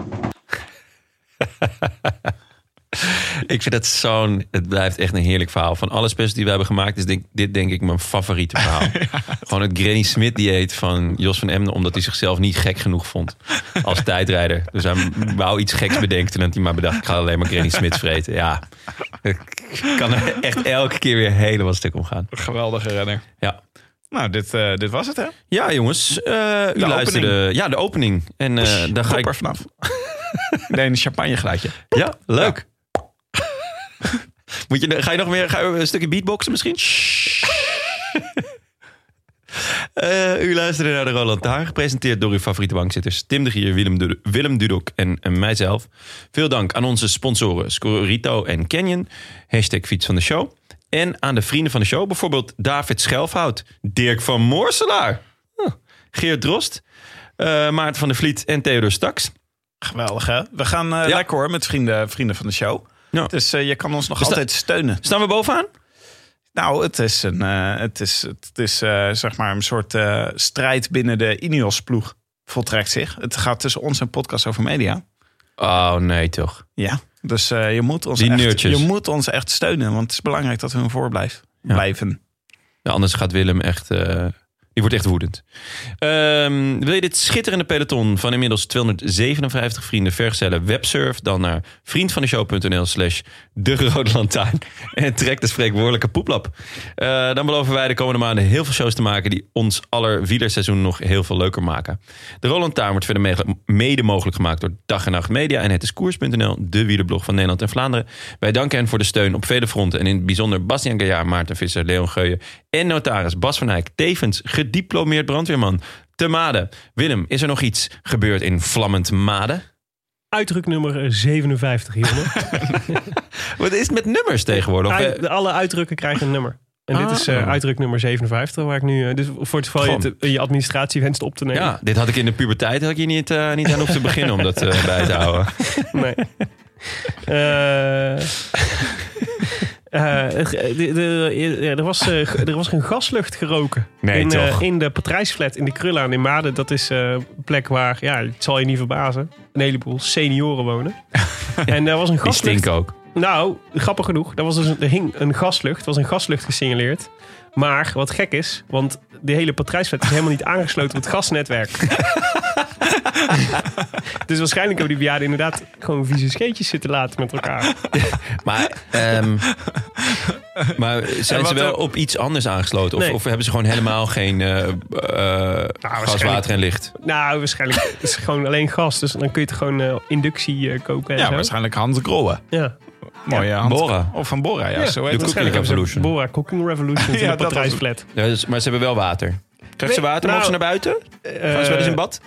Ik vind het zo'n... Het blijft echt een heerlijk verhaal. Van alle specials die we hebben gemaakt... is denk, dit denk ik mijn favoriete verhaal. ja. Gewoon het Granny Smit dieet van Jos van Emden... omdat hij zichzelf niet gek genoeg vond als tijdrijder. Dus hij wou iets geks bedenken... en hij maar bedacht, ik ga alleen maar Granny Smit vreten. Ja, ik kan er echt elke keer weer helemaal stuk om gaan. Geweldige renner. Ja. Nou, dit, uh, dit was het, hè? Ja, jongens. Uh, u de luisterde... opening. Ja, de opening. En uh, Psh, daar ga ik... er vanaf. Nee, een champagne geluidje. Ja, leuk. Ja. Moet je, ga je nog meer ga je een stukje beatboxen misschien? Uh, u luisterde naar de Roland Taar, gepresenteerd door uw favoriete bankzitters Tim de Gier, Willem, du- Willem Dudok en, en mijzelf. Veel dank aan onze sponsoren Scorito en Canyon, hashtag fiets van de show. En aan de vrienden van de show, bijvoorbeeld David Schelfhout, Dirk van Moorselaar, oh, Geert Drost, uh, Maarten van der Vliet en Theodor Staks. Geweldig, hè? We gaan uh, ja. lekker hoor met vrienden, vrienden van de show. Ja. Dus uh, je kan ons nog We sta- altijd steunen. Staan we bovenaan? Nou, het is, een, uh, het is, het is uh, zeg maar een soort uh, strijd binnen de Ineos-ploeg. Voltrekt zich. Het gaat tussen ons en Podcast Over Media. Oh nee, toch? Ja, dus uh, je, moet ons Die echt, nerdjes. je moet ons echt steunen. Want het is belangrijk dat we hun voorblijven. Ja. Blijven. Ja, anders gaat Willem echt... Uh, die wordt echt woedend. Um, wil je dit schitterende peloton van inmiddels tweehonderdzevenenvijftig vrienden vergezellen? Websurf dan naar vriendvandeshow.nl slash de Rode Lantaarn. En trek de spreekwoordelijke poeplap. Uh, dan beloven wij de komende maanden heel veel shows te maken die ons aller wielerseizoen nog heel veel leuker maken. De Rode Lantaarn wordt verder me- mede mogelijk gemaakt door Dag en Nacht Media en het is koers punt n l, de wielerblog van Nederland en Vlaanderen. Wij danken hen voor de steun op vele fronten en in het bijzonder Bastiaan Gaillard, Maarten Visser, Leon Geuyen en notaris Bas van Eyck, tevens gediplomeerd brandweerman te Maden. Willem, is er nog iets gebeurd in vlammend Maden? Uitdruk nummer zevenenvijftig, jongen. Wat is het met nummers tegenwoordig? Uit, alle uitdrukken krijgen een nummer. En Ah. dit is uh, uitdruk nummer zevenenvijftig, waar ik nu... Uh, dus voor het geval je, het, uh, je administratie wenst op te nemen. Ja, dit had ik in de puberteit had ik hier niet, uh, niet aan hoeven te beginnen om dat uh, bij te houden. Nee. Uh, Uh, de, de, de, ja, er, was, uh, er was een gaslucht geroken Nee, in, toch? uh, in de Patrijsflat in de Krullaan in Maden. Dat is uh, een plek waar, ja, het zal je niet verbazen, een heleboel senioren wonen. En er was een Die gaslucht. stinken ook. Nou, grappig genoeg, er, was dus een, er hing een gaslucht, er was een gaslucht gesignaleerd. Maar wat gek is, want de hele Patrijsflat is helemaal niet aangesloten op het gasnetwerk. Dus waarschijnlijk hebben die bejaarden inderdaad gewoon vieze scheetjes zitten laten met elkaar. Maar, um, maar zijn ze wel op iets anders aangesloten? Of, Nee. of hebben ze gewoon helemaal geen uh, uh, gas, water en licht? Nou, waarschijnlijk is het gewoon alleen gas. Dus dan kun je het gewoon uh, inductie uh, koken en Ja, zo. waarschijnlijk Hans Grollen. Ja. Mooie Ja, Hans. Bora. Of van Bora, ja. Ja, Zo de heet Cooking het. Revolution. Bora Cooking Revolution in Ja, de dat Patrijsflat. Ja, dus, maar ze hebben wel water. Krijgen ze Nee, water? nou, Mogen ze naar buiten? Uh, Gaan ze wel eens in bad?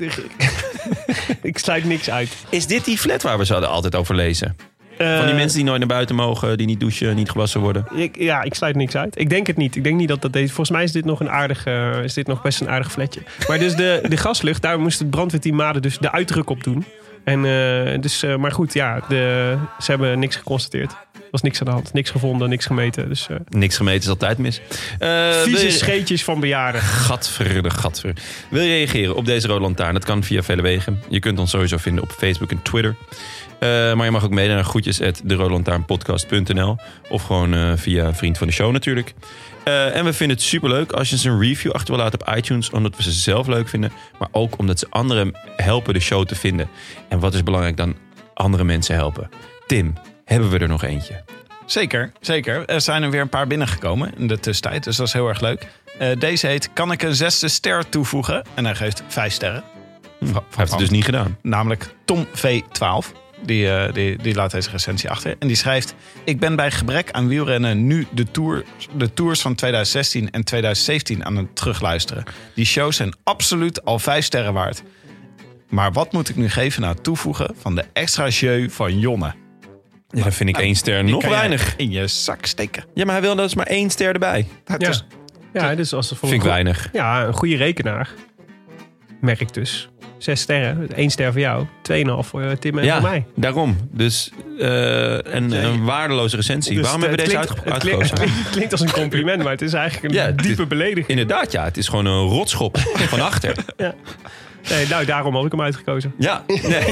Ik sluit niks uit. Is dit die flat waar we ze altijd over lezen? Uh, Van die mensen die nooit naar buiten mogen, die niet douchen, niet gewassen worden? Ik, ja, ik sluit niks uit. Ik denk het niet. Ik denk niet dat dat deze. Volgens mij is dit nog een aardig, uh, is dit nog best een aardig flatje. Maar dus de, de gaslucht, daar moest het brandweerteam Maden dus de uitdruk op doen. En uh, dus, uh, maar goed, ja, de, ze hebben niks geconstateerd. Er was niks aan de hand, niks gevonden, niks gemeten. Dus, uh, Niks gemeten is altijd mis. Uh, vieze wil je- scheetjes van bejaarden. Gadver, de gadver. Wil je reageren op deze Rode Lantaarn? Dat kan via vele wegen. Je kunt ons sowieso vinden op Facebook en Twitter. Uh, maar je mag ook mede naar groetjes at de rode lantaarn podcast punt n l. Of gewoon uh, via Vriend van de Show natuurlijk. Uh, en we vinden het superleuk als je ze een review achter wil laten op iTunes. Omdat we ze zelf leuk vinden. Maar ook omdat ze anderen helpen de show te vinden. En wat is belangrijk dan andere mensen helpen? Tim, hebben we er nog eentje? Zeker, zeker. Er zijn er weer een paar binnengekomen in de tussentijd. Dus dat is heel erg leuk. Uh, deze heet Kan ik een zesde ster toevoegen? En hij geeft vijf sterren. Hm, hij heeft het dus niet gedaan. Namelijk Tom V twaalf. Die, uh, die, die laat deze recensie achter. En die schrijft: ik ben bij gebrek aan wielrennen nu de, tour, de tours van twintig zestien en twintig zeventien aan het terugluisteren. Die shows zijn absoluut al vijf sterren waard. Maar wat moet ik nu geven na het toevoegen van de extra jeu van Jonne? Ja, dan vind ik Nou, één ster Die nog kan je weinig. in je zak steken. Ja, maar hij wil dus maar één ster erbij. Het Ja, is- ja dus als het voor Vind ik een goe- weinig. Ja, een goede rekenaar. Merk dus. Zes sterren. Eén ster voor jou. Tweeënhalf voor uh, Tim en Ja, voor mij. daarom. Dus uh, een, een waardeloze recensie. Dus Waarom het hebben we deze klinkt- uitge- het klinkt, uitgekozen? het klinkt- het klinkt als een compliment, maar het is eigenlijk een Ja, het diepe is- belediging. Inderdaad, ja. Het is gewoon een rotschop van achter. Ja. Nee, nou, daarom had ik hem uitgekozen. Ja, nee.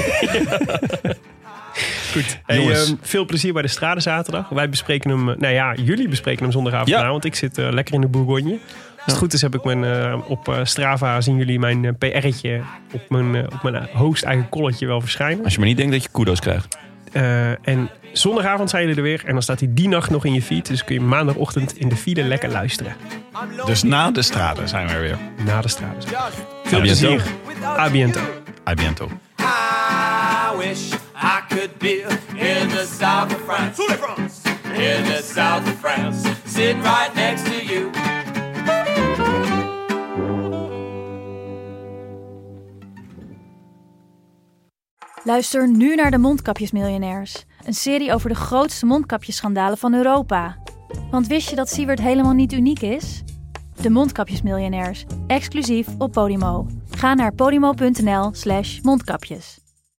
Goed. Hey, Jongens. um, veel plezier bij de Strade zaterdag. Wij bespreken hem, uh, nou ja, jullie bespreken hem zondagavond Ja. na, want ik zit uh, lekker in de Bourgogne. Als het goed is, heb ik mijn, uh, op uh, Strava zien jullie mijn uh, P R'tje op mijn, uh, op mijn hoogst eigen kolletje wel verschijnen. Als je maar niet denkt dat je kudos krijgt. Uh, en zondagavond zijn jullie er weer. En dan staat hij die nacht nog in je feed. Dus kun je maandagochtend in de file lekker luisteren. Dus na de straten zijn we er weer. Na de straten. Veel plezier. A biento. A biento. I wish I could be in the south of France. In the south of France. Sitting right next to you. Luister nu naar de Mondkapjesmiljonairs. Een serie over de grootste mondkapjesschandalen van Europa. Want wist je dat Siewert helemaal niet uniek is? De Mondkapjesmiljonairs, exclusief op Podimo. Ga naar podimo punt n l slash mondkapjes.